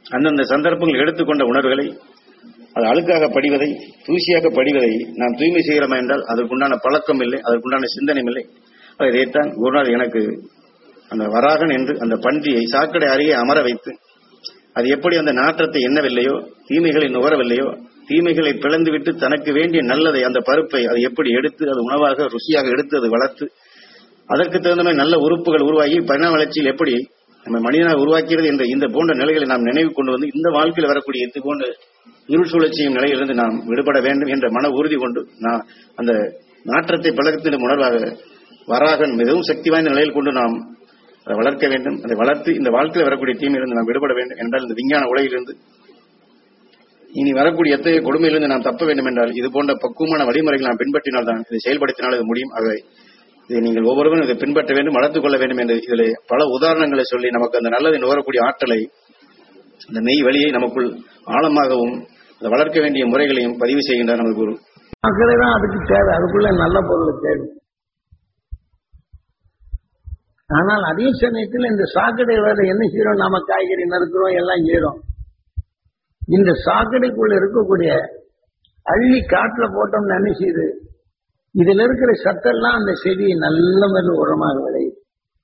அந்தந்த சந்தர்ப்பங்கள் எடுத்துக்கொண்ட உணர்வுகளை அது அழுக்காக படிவதை, தூசியாக படிவதை நாம் தூய்மை செய்கிறோமா என்றால் அதற்குண்டான பழக்கம் இல்லை, அதற்குண்டான சிந்தனையும் இல்லை. இதைத்தான் குருநாதர் எனக்கு அந்த வராகன் என்று அந்த பன்றியை சாக்கடை அருகே அமர வைத்து அது எப்படி அந்த நாற்றத்தை எண்ணவில்லையோ, தீமைகளை நுகரவில்லையோ, தீமைகளை பிளந்துவிட்டு தனக்கு வேண்டிய நல்லதை அந்த பருப்பை அது எப்படி எடுத்து அது உணவாக ருசியாக எடுத்து அது வளர்த்து அதற்கு தகுந்த மாதிரி நல்ல உறுப்புகள் உருவாகி பரிணாம வளர்ச்சியில் எப்படி நம்ம மனிதனாக உருவாக்கிறது என்ற இந்த போன்ற நிலைகளை நாம் நினைவு கொண்டு வந்து இந்த வாழ்க்கையில் வரக்கூடிய இது போன்ற இருள் சுழற்சியும் நிலையிலிருந்து நாம் விடுபட வேண்டும் என்ற மன உறுதி கொண்டு நான் அந்த நாற்றத்தை பழக்கத்தின் உணர்வாக வராகன் மிகவும் சக்தி வாய்ந்த நிலையில் கொண்டு நாம் அதை வளர்க்க வேண்டும். அதை வளர்த்து இந்த வாழ்க்கையில் வரக்கூடிய தீமையிலிருந்து நாம் விடுபட வேண்டும் என்றால் இந்த விஞ்ஞான உலகிலிருந்து இனி வரக்கூடிய எத்தகைய கொடுமையிலிருந்து நாம் தப்ப வேண்டும் என்றால் இது போன்ற பக்குவமான வழிமுறைகள் நாம் பின்பற்றினால் தான் இதை செயல்படுத்தினால் இது முடியும். ஆகவே இதை நீங்கள் ஒவ்வொருவரும் இதை பின்பற்ற வேண்டும், வளர்த்துக் கொள்ள வேண்டும் என்று இதில் பல உதாரணங்களை சொல்லி நமக்கு அந்த நல்லதை நுகரக்கூடிய ஆற்றலை அந்த மெய் வழியை நமக்குள் ஆழமாகவும் அதை வளர்க்க வேண்டிய முறைகளையும் பதிவு செய்கின்றார் நமது குரு. மக்களே தான் அதுக்கு தேவை, அதுக்குள்ள நல்ல பொருள் தேவை. ஆனால் அதே சமயத்தில் இந்த சாக்கடை வேலை என்ன செய்யறோம், நாம காய்கறி நறுக்கிறோம், எல்லாம் செய்யறோம். இந்த சாக்கடைக்குள்ள இருக்கக்கூடிய அள்ளி காற்றுல போட்டோம்னு என்ன செய்யுது, இதுல இருக்கிற சத்தெல்லாம் அந்த செடியை நல்ல மாதிரி உரமாக விளையுது.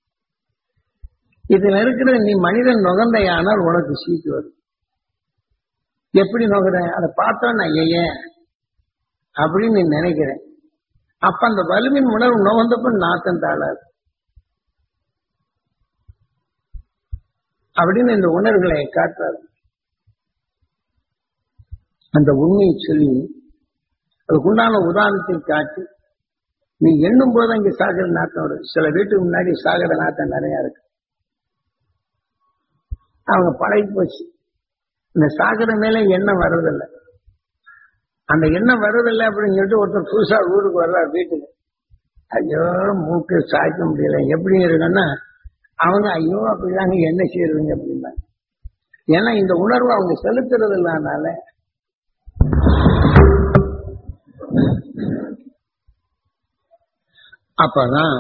இதுல இருக்கிற நீ மனிதன் நுகர்ந்தையானால் உனக்கு சீட்டு வரும். எப்படி நுகரேன், அதை பார்த்தா நான் ஏன் அப்படின்னு நீ நினைக்கிறேன். அப்ப அந்த வலுவின் உணர்வு நுகர்ந்தப்ப நாத்தம் தாளாது அப்படின்னு இந்த உணர்வுகளை காட்டுறாரு. அந்த உண்மையை சொல்லி அதுக்குண்டான உதாரணத்தை காட்டி நீ எண்ணும் போது அங்கே சாகர நாட்டம் வரும். சில வீட்டுக்கு முன்னாடி சாகர நாட்டம் நிறைய இருக்கு. அவங்க பழகி போச்சு, இந்த சாகர மேல எண்ணம் வர்றதில்லை. அந்த எண்ணம் வர்றதில்லை அப்படின்னு சொல்லிட்டு ஒருத்தர் புதுசா ஊருக்கு வர்றார் வீட்டுக்கு. ஐயோ மூக்கு சாய்க்க முடியல எப்படி இருக்குன்னா அவங்க ஐயோ அப்படிதாங்க என்ன செய்யறதுங்க அப்படின்னா. ஏன்னா இந்த உணர்வு அவங்க செலுத்துறது இல்லனால அப்பதான்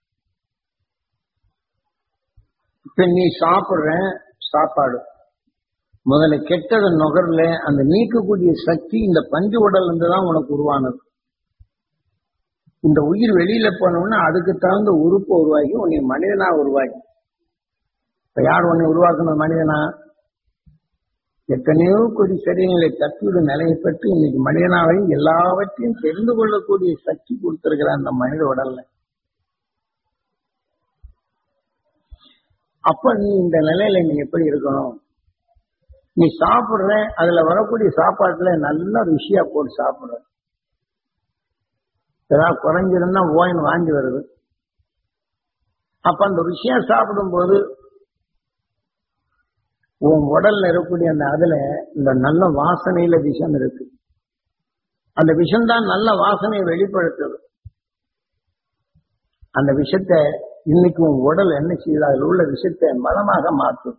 இப்ப நீ சாப்பிடுற சாப்பாடு முதல்ல கெட்டதை நுகர்ல அந்த நீக்கக்கூடிய சக்தி இந்த பஞ்சு உடல் இருந்துதான் உனக்கு உருவானது. இந்த உயிர் வெளியில போனோம்னா அதுக்கு தகுந்த உறுப்பு உருவாகி உன்னை மனிதனா உருவாகி. இப்ப யார் உன்னை உருவாக்குனது மனிதனா? எத்தனையோ கோடி சரீரங்களை தப்பிவிடும் நிலையை பற்றி இன்னைக்கு மனிதனாவை எல்லாவற்றையும் தெரிந்து கொள்ளக்கூடிய சக்தி கொடுத்திருக்கிற அந்த மனித உடல்ல. அப்ப நீ இந்த நிலையில நீ எப்படி இருக்கணும், நீ சாப்பிடுற அதுல வரக்கூடிய சாப்பாட்டுல நல்ல ருசியா போட்டு சாப்பிடுற. ஏதாவது குறைஞ்சிருந்தா ஓயின் வாங்கி வருது. அப்ப அந்த ருசியா சாப்பிடும் போது உன் உடல்ல இருக்கக்கூடிய அந்த அதுல இந்த நல்ல வாசனையில விஷம் இருக்கு. அந்த விஷம்தான் நல்ல வாசனையை வெளிப்படுத்துது. அந்த விஷத்தை இன்னைக்கு உன் உடல் என்ன செய்யுது, அதில் உள்ள விஷத்தை மலமாக மாற்றும்.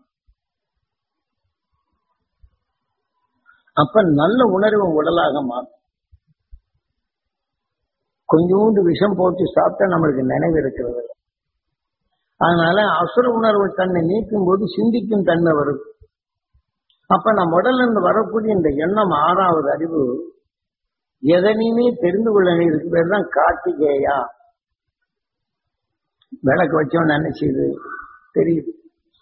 அப்ப நல்ல உணர்வு உடலாக மாற்றும். கொஞ்சோண்டு விஷம் போட்டு சாப்பிட்டா நம்மளுக்கு நினைவு இருக்கிறது. அதனால அசுர உணர்வு தன்னை நீக்கும் போது சிந்திக்கும் தன்மை வரும். அப்ப நம்ம உடல்ல இருந்து வரக்கூடிய இந்த எண்ணம் ஆறாவது அறிவு எதனையுமே தெரிந்து கொள்ள இதுக்கு பேர் தான் கார்த்திகேயா. விளக்கு வச்சோன்னு என்ன செய்யுது தெரியுது.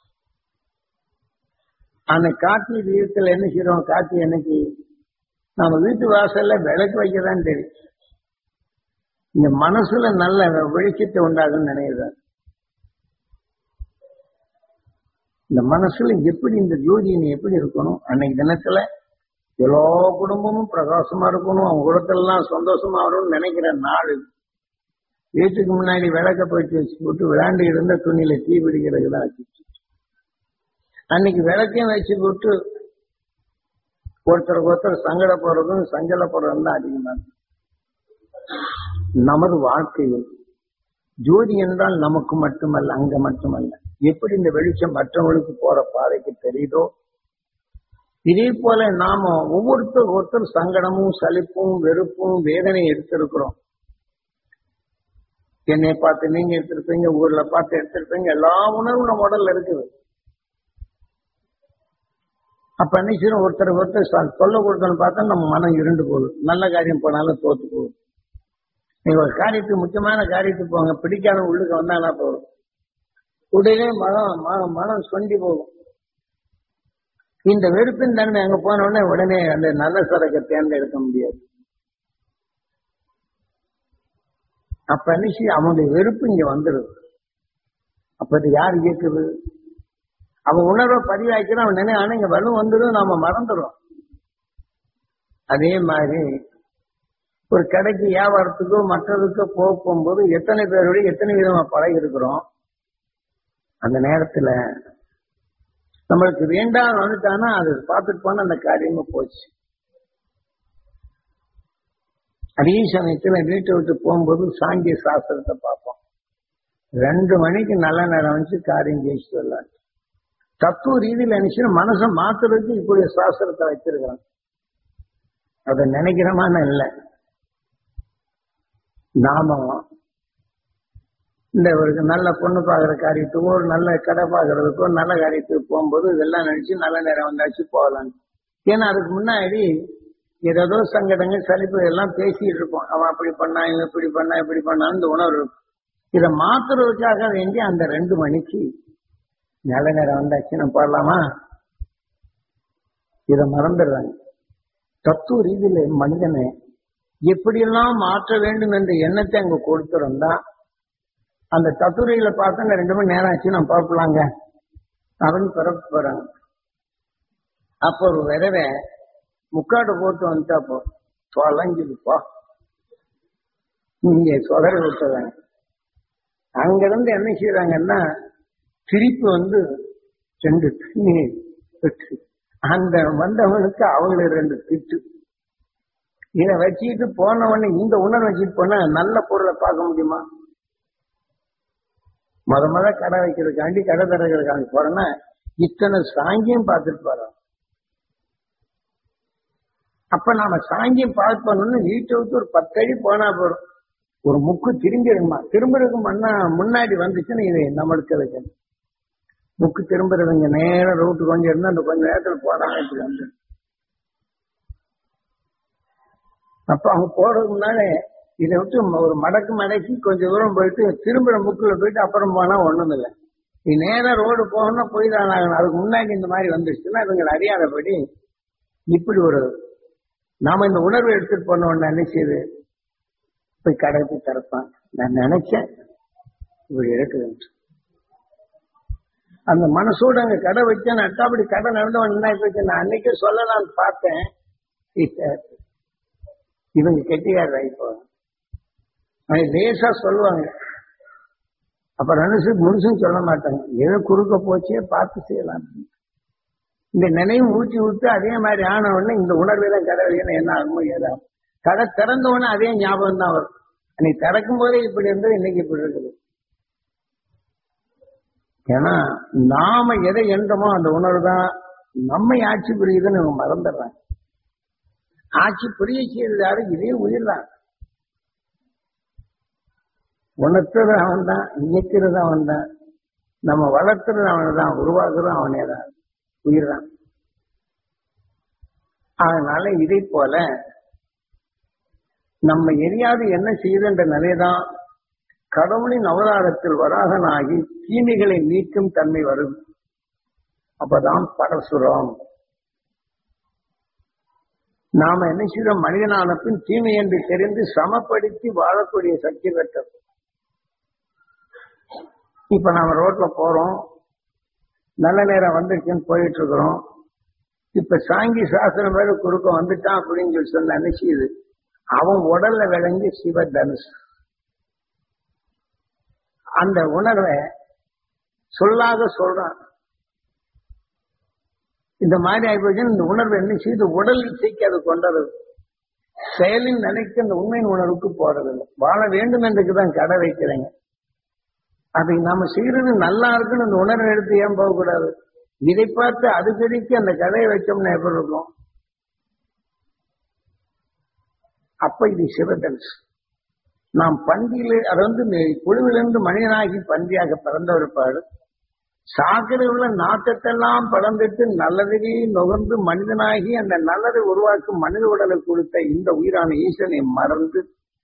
அந்த கார்த்திகை தீபத்தில் என்ன செய்யறோம், கார்த்திகை அன்னைக்கு நம்ம வீட்டு வாசல்ல விளக்கு வைக்கதான் தெரியும். இந்த மனசுல நல்ல வெளிச்சத்தை உண்டாகுன்னு நினைக்கிறேன். இந்த மனசுல எப்படி இந்த ஜோதியை எப்படி இருக்கணும், அன்னைக்கு தினத்துல எல்லா குடும்பமும் பிரகாசமா இருக்கணும், அவங்க குலத்திலாம் சந்தோஷமா வரும்னு நினைக்கிற நாள். வீட்டுக்கு முன்னாடி விளக்க போயிட்டு வச்சு போட்டு விளையாண்டு இருந்த துணியில தீ பிடிக்கிறதுக்கு தான் வச்சு அன்னைக்கு விளக்கையும் வச்சு போட்டு ஒருத்தருக்கு ஒருத்தர் சங்கடப்படுறதும் சஞ்சலப்படுறதும் தான் அதிகமா இருக்கு. நமது வாழ்க்கையில் ஜோதி என்றால் நமக்கு மட்டுமல்ல, அங்க மட்டுமல்ல, எப்படி இந்த வெளிச்சம் மற்றவங்களுக்கு போற பாதைக்கு தெரியுதோ இதே போல நாம ஒவ்வொருத்தர் சங்கடமும் சலிப்பும் வெறுப்பும் வேதனையும் எடுத்திருக்கிறோம். என்னை பார்த்து நீங்க எடுத்திருப்பீங்க, ஊர்ல பார்த்து எடுத்திருப்பீங்க, எல்லா உணர்வும் நம்ம உடல்ல இருக்குது. அப்ப என்ன ஒருத்தர் தொல்லை கொடுக்கணும்னு பார்த்தா நம்ம மனம் இருண்டு போகுது. நல்ல காரியம் போனாலும் தோத்து போகுது. நீங்க ஒரு காரியத்துக்கு முக்கியமான காரியத்துக்கு போங்க, பிடிக்காத உள்ளுக்கு வந்தானா போதும், உடனே மனம் சொண்டி போகும். இந்த வெறுப்பின் தன்மை அங்க போன உடனே அந்த நல்ல சரக்கை தேர்ந்தெடுக்க முடியாது. அப்ப என்ன அவனுடைய வெறுப்பு இங்க வந்துடுது. அப்ப இது யார் இயக்குது? அவன் உணர்வை பதிவாக்கிறான். அவன் நினைவான இங்க வலு வந்துடும், நாம மறந்துடும். அதே மாதிரி ஒரு கடைக்கு வியாபாரத்துக்கோ மற்றதுக்கோ போகும்போது எத்தனை பேரோட எத்தனை விதமா பழகி இருக்கிறோம். அந்த நேரத்துல நம்மளுக்கு வேண்டாம் வந்துட்டானா அது பார்த்துட்டு போனா அந்த காரியமா போச்சு. அதே சமயத்துல வீட்டை விட்டு போகும்போது சாங்கிய சாஸ்திரத்தை பார்ப்போம். 2 மணிக்கு நல்ல நேரம் வச்சு காரியம் ஜெயிச்சுட்டு வரலாம். தத்துவ ரீதியில் நினைச்சு மனசை மாத்துறதுக்கு இப்படி சாஸ்திரத்தை வச்சிருக்காங்க. அதை நினைக்கிறமான இல்லை. நாம இந்த ஒரு நல்ல பொண்ணு பாக்குற காரியத்துக்கோ ஒரு நல்ல கடை பாக்குறதுக்கோ நல்ல காரியத்துக்கு போகும்போது இதெல்லாம் நினைச்சு நல்ல நேரம் வந்தாச்சு போகலாம். ஏன்னா அதுக்கு முன்னாடி ஏதோ சங்கடங்கள் சலிப்பு எல்லாம் பேசிட்டு இருப்போம். அவன் அப்படி பண்ணா இவன் இப்படி பண்ணா இப்படி பண்ணான்னு இந்த உணர்வு இருக்கும். இதை மாத்துறதுக்காக வேண்டி அந்த 2 மணிக்கு நல்ல நேரம் வந்தாச்சு நம்ம போடலாமா, இதை மறந்துடுறாங்க. தத்துவ ரீதியில மனிதனை எப்படியெல்லாம் மாற்ற வேண்டும் என்ற எண்ணத்தை அங்க கொடுத்துருந்தா அந்த தத்துவரையில பார்த்தா 2 மணி நேரம் ஆச்சு நம்ம பார்க்கலாங்க அப்படின்னு பிறப்பு போறாங்க. அப்போ ஒரு விதவை முக்காடு போட்டு வந்துட்டா போ தொலைஞ்சுதுப்பா, நீங்க சொதறி விட்டுறாங்க. அங்கிருந்து என்ன செய்யறாங்கன்னா திருப்பி 2 தண்ணீர் விட்டு அந்த வந்தவனுக்கு அவங்களுக்கு 2 திட்டு. இதை வச்சுக்கிட்டு போனவொடனே இந்த உணர்வு வச்சுட்டு போனா நல்ல பொருளை பார்க்க முடியுமா? முத கடை வைக்கிறதுக்காண்டி கடை திறக்கிறதுக்காண்டி போறேன்னா இத்தனை சாங்கியம் பார்த்துட்டு போறோம். அப்ப நாம சாங்கியம் பார்க்கணும்னு வீட்டை விட்டு ஒரு 10 அடி போனா போறோம். ஒரு முக்கு திரும்பிடுமா, திரும்புறதுக்கு முன்னாடி வந்துச்சுன்னு இது நம்மளுக்கு வைக்கணும். முக்கு திரும்புறதுங்க நேரம் ரூட்டு கொஞ்சம் இருந்தா அந்த கொஞ்ச நேரத்துல போறாங்க இப்படி வந்து. அப்ப அவங்க போறதுக்கு முன்னாலே இதை விட்டு ஒரு மடக்கி கொஞ்சம் தூரம் போயிட்டு திரும்புற முக்குல போயிட்டு அப்புறம் போனா ஒண்ணும் இல்லை. நீ நேரம் ரோடு போகணும்னா போய் தான் ஆகணும். அதுக்கு முன்னாடி இந்த மாதிரி வந்துருச்சுன்னா இவங்க அறியாதபடி இப்படி ஒரு நாம இந்த உணர்வை எடுத்துட்டு போன உடனே என்ன செய்யுது, போய் கடைக்கு திறப்பான். நான் நினைச்சேன் இப்படி இருக்குது. அந்த மனசோடு அங்க கடை வச்சேன். அட்டாப்படி கடை நடந்தவன் என்ன போச்சு, நான் அன்னைக்கே சொல்லலாம்னு பார்த்தேன். இவங்க கெட்டியார் இப்போ லேசா சொல்லுவாங்க. அப்புறம் முழுசும் சொல்ல மாட்டாங்க. எதை குறுக்க போச்சே பார்த்து செய்யலாம். இந்த நினைவு ஊற்றி விட்டு அதே மாதிரி ஆன உடனே இந்த உணர்வை தான் கடை வைக்கணும். என்ன ஆகுமோ ஏதாகும். கடை திறந்த உடனே அதே ஞாபகம் தான் வரும். அன்னைக்கு திறக்கும் போதே இப்படி இருந்தது, இன்னைக்கு இப்படி இருக்குது. ஏன்னா நாம எதை எண்ணமோ அந்த உணர்வு தான் நம்மை ஆட்சி புரியுதுன்னு இவங்க மறந்துடுறாங்க. ஆட்சி புரிய செய்யறது யாரு? இதே உயிர் தான். உணர்த்துறது அவன் தான், இயக்கிறது அவன் தான், நம்ம வளர்த்துறது அவனை தான், உருவாக்குறது அவனே தான், உயிர் தான். அதனால இதை போல நம்ம எரியாது என்ன செய்யுதுன்ற நிலைதான் கடவுளின் அவதாரத்தில் வராகனாகி தீமைகளை நீக்கும் தன்மை வரும். அப்பதான் பரசுரம். நாம என்ன செய்யறோம், மனிதனான பின் தீமை என்று தெரிந்து சமப்படுத்தி வாழக்கூடிய சக்தி பெற்றது. இப்ப நாம ரோட்ல போறோம், நல்ல நேரம் வந்துருச்சுன்னு போயிட்டு இருக்கிறோம். இப்ப சாங்கி சாஸ்திரம் மேல குறுக்க வந்துட்டான் அப்படின்னு சொல்லி சொன்ன என்ன செய்யுது, அவன் உடல்ல விளங்கி சிவ தனுஷ் அந்த உணர்வை சொல்லாக சொல்றான். இந்த மாதிரி ஆகிப்போச்சு. இந்த உணர்வு என்ன செய்யுது, உடல் இசைக்கு அது கொண்டது. செயலின் நிலைக்கு அந்த உண்மையின் உணர்வுக்கு போறதில்லை. வாழ வேண்டும் என்றுதான் கடை வைக்கிறேங்க. அதை நாம செய்யறது நல்லா இருக்குன்னு அந்த உணர்வை எடுத்து ஏன் போகக்கூடாது? இதை பார்த்து அது கிடைக்கு அந்த கடையை வச்சோம்னா எப்படி இருக்கும்? அப்ப இது சிவதனுஷ். நாம் பந்தியில அது குழுவிலிருந்து மனிதனாகி பந்தியாக பிறந்த ஒரு பாடு சாக்கடை உள்ள நாட்டத்தெல்லாம் பழந்துட்டு நல்லதையே நுகர்ந்து மனிதனாகி அந்த நல்லதை உருவாக்கும் மனித உடலை கொடுத்த இந்த உயிரான ஈசனை மறந்து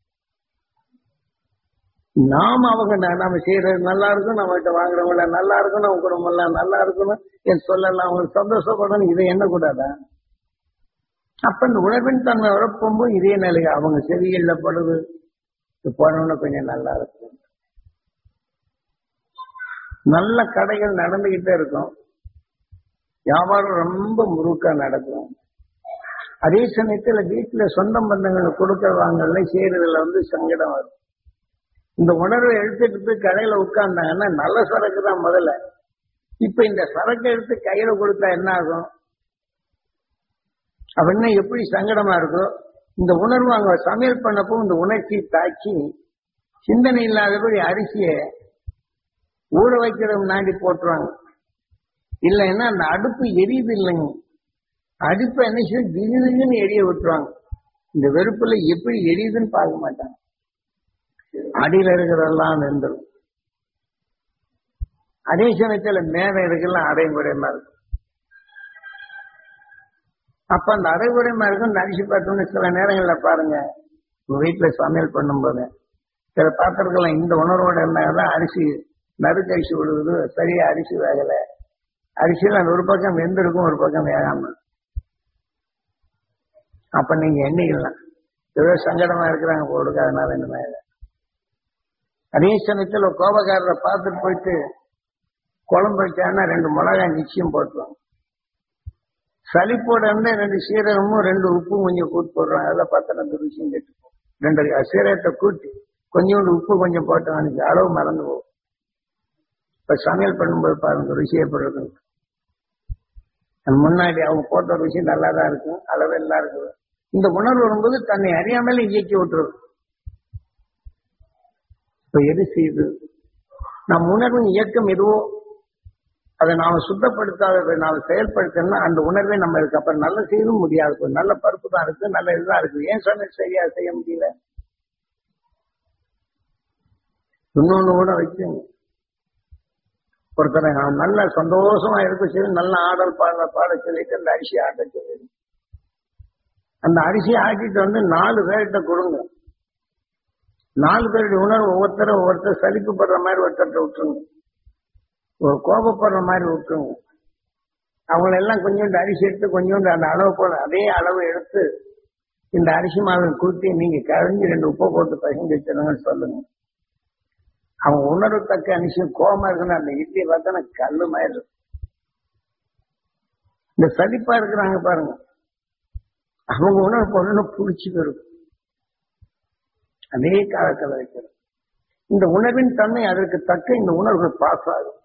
நாம் அவங்க நம்ம செய்யறது நல்லா இருக்கும், நம்மகிட்ட வாங்குறவங்கள நல்லா இருக்கும், நம்ம குடும்பம் எல்லாம் நல்லா இருக்கணும், என் சொல்லலாம் அவங்களுக்கு சந்தோஷப்படணும், இதை என்ன கூடாதா? அப்ப இந்த உணர்வின் தன்மை வரப்போகும்போது இதே நிலை அவங்க செவிகள்ல படுது, போனோம்னா கொஞ்சம் நல்லா இருக்கும். நல்ல கடைகள் நடந்துகிட்டே இருக்கும், வியாபாரம் ரொம்ப முறுக்கா நடக்கும். அதே சமயத்துல வீட்டுல சொந்த பந்தங்கள் கொடுக்கற வாங்கல செய்யறதுல சங்கடம் வரும். இந்த உணர்வை எடுத்துட்டு போய் கடையில உட்கார்ந்தாங்கன்னா நல்ல சரக்கு தான் முதல்ல. இப்ப இந்த சரக்கு எடுத்து கையில கொடுத்தா என்ன ஆகும் அப்படின்னா எப்படி சங்கடமா இருக்கும். இந்த உணர்வு அங்க சமையல் பண்ணப்போ இந்த உணர்ச்சி தாக்கி சிந்தனை இல்லாதபடி அரிசியை ஊற வைக்கிறத நாண்டி போட்டுருவாங்க. இல்லைன்னா அந்த அடுப்பு எரியுது இல்லைங்க, அடுப்பை என்ன செய்ய திடீர்னு எரிய விட்டுருவாங்க. இந்த வெறுப்புல எப்படி எரியுதுன்னு பார்க்க மாட்டாங்க, அடியில் இருக்கிறதெல்லாம் நின்றுடும். அதே சமயத்துல மேல இருக்கலாம் அரைகுறையமா இருக்கும். அப்ப அந்த அரைகுறையமா இருக்கும் இந்த அரிசி பார்த்தோம்னு சில நேரங்கள்ல பாருங்க, உங்க வீட்டுல சமையல் பண்ணும்போது சில பாத்திரங்கள்லாம் இந்த உணர்வோட இருந்தால்தான் அரிசி நறுக்கு அரிசி விடுவது, சரியா அரிசி வேகல, அரிசியில அந்த ஒரு பக்கம் வெந்திருக்கும் ஒரு பக்கம் வேகாம. அப்ப நீங்க எண்ணிக்கலாம் ஏதோ சங்கடமா இருக்கிறாங்க போடுங்க, அதனால என்ன மேல. அதே சமயத்தில் ஒரு கோபக்காரரை பார்த்துட்டு போயிட்டு குழம்பு வச்சாங்கன்னா 2 மிளகாய் நிச்சயம் போட்டுருவாங்க. சளிப்போட இருந்து 2 சீரகமும் 2 உப்பும் கொஞ்சம் கூட்டு போடுறாங்க. அதெல்லாம் பார்த்தா அந்த ருசியும் கெட்டுப்போம். 2 சீரகத்தை கூட்டி கொஞ்சோண்டு உப்பு கொஞ்சம் போட்டு அளவு மறந்து போகும். இப்ப சமையல் பண்ணும்போது பாருங்க ருசி எப்படி இருக்கும். முன்னாடி அவங்க போட்ட ருசி நல்லா தான் இருக்கும், அளவு எல்லாம் இருக்குது. இந்த உணர்வு வரும்போது தன்னை அறியாமலே இயக்கி விட்டுரும். இப்ப எது செய்யுது நம் உணர்வின் இயக்கம் எதுவோ அதை நாம சுத்தப்படுத்தாத நாம செயல்படுத்தணும்னா அந்த உணர்வே நம்ம இருக்கு. அப்ப நல்ல செய்யவும் முடியாது, நல்ல பருப்பு தான் இருக்கு, நல்ல இதுதான் இருக்கு, ஏன் சமையல் சரியா செய்ய முடியல? இன்னொன்னு கூட வச்சுங்க, ஒருத்தரை நான் நல்ல சந்தோஷமா இருக்க சொல்லி நல்ல ஆடல் பாட சொல்லிட்டு அந்த அரிசி ஆட்ட சொல்லி அந்த அரிசியை ஆட்டிட்டு 4 பேர்கிட்ட கொடுங்க. 4 பேருடைய உணர்வு ஒவ்வொருத்தர் சலிப்புப்படுற மாதிரி ஒருத்தர்கிட்ட விட்டுருங்க, ஒரு கோபப்படுற மாதிரி விட்டுருங்க. அவங்கள எல்லாம் கொஞ்சோண்டு அரிசி எடுத்து கொஞ்சோண்டு அந்த அளவு போல அதே அளவு எடுத்து இந்த அரிசி மாவை கூட்டி நீங்க கழிஞ்சு 2 உப்பை போட்டு பசங்க வச்சிருங்கன்னு சொல்லுங்க. அவங்க உணர்வு தக்க அரிசியும் கோபமா இருக்குன்னு அந்த இட்லியை பார்த்தா கல்லு மாதிரி இருக்கும். இந்த சலிப்பா இருக்கிறாங்க பாருங்க, அவங்க உணர்வு பொண்ணு புடிச்சு இருக்கும். அதே காலத்தில் வைக்கிறது இந்த உணர்வின் தன்மை அதற்கு தக்க இந்த உணர்வுகள் பாஸ் ஆகும்.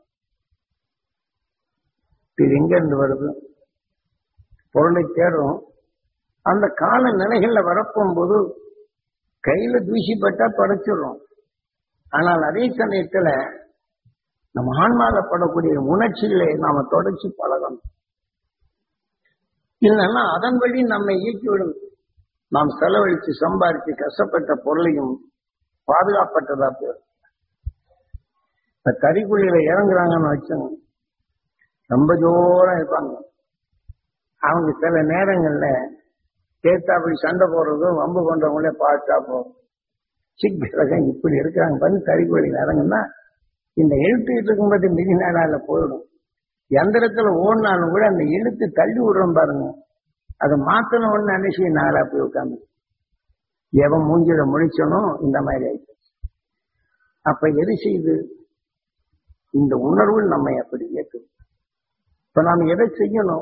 இது எங்க இருந்து வருது? பொருளை தேடும் அந்த கால நிலைகள்ல வரப்போகும்போது கையில தூசிப்பட்டா படைச்சிடுறோம். ஆனால் அதே சமயத்துல நம்ம ஆன்மால படக்கூடிய உணர்ச்சிகளை நாம தொடர்ச்சி பழகணும். இல்லைன்னா அதன் வழி நம்மை இயக்கிவிடும். நாம் செலவழித்து சம்பாதித்து கஷ்டப்பட்ட பொருளையும் பாதுகாப்பட்டதா பேர். இப்ப கறிக்குழியில இறங்குறாங்கன்னு வச்சோங்க, ரொம்ப ஜோரா இருப்பாங்க. அவங்க சில நேரங்கள்ல தேத்தாப்படி சண்டை போடுறதும் வம்பு கொண்டவங்களே பார்த்தா போகும். சிக்கிரகம் இப்படி இருக்கிறாங்க பண்ணி கறிக்குழியில் இறங்குன்னா இந்த இழுத்துக்கிட்டு இருக்கும்போது மிதி நாடால போயிடும். எந்திரத்துல ஓடினாலும் கூட அந்த இழுத்து தள்ளி விடுறோம் பாருங்க, அதை மாத்தணும் ஒண்ணு அனுஷி நாளா போய் உட்காந்து எவன் மூஞ்சில முடிச்சனும் இந்த மாதிரி ஆயிடுச்சு. அப்ப எது செய்யுது? இந்த உணர்வு நம்மை அப்படி இயக்குது. இப்ப நாம் எதை செய்யணும்?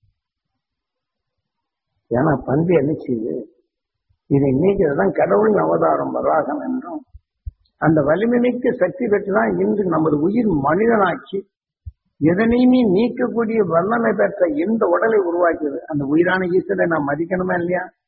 ஏன்னா பந்து என்ன செய்யுது? இதை நீக்கிறதுதான் கடவுளின் அவதாரம் வராகம் என்றும் அந்த வலிமைக்கு சக்தி பெற்றுதான் இன்று நமது உயிர் மனிதனாக்கி எதனையுமே நீக்கக்கூடிய வல்லமை பெற்ற எந்த உடலை உருவாக்கியது அந்த உயிரான ஈஸ்வரை நாம் மதிக்கணுமா இல்லையா?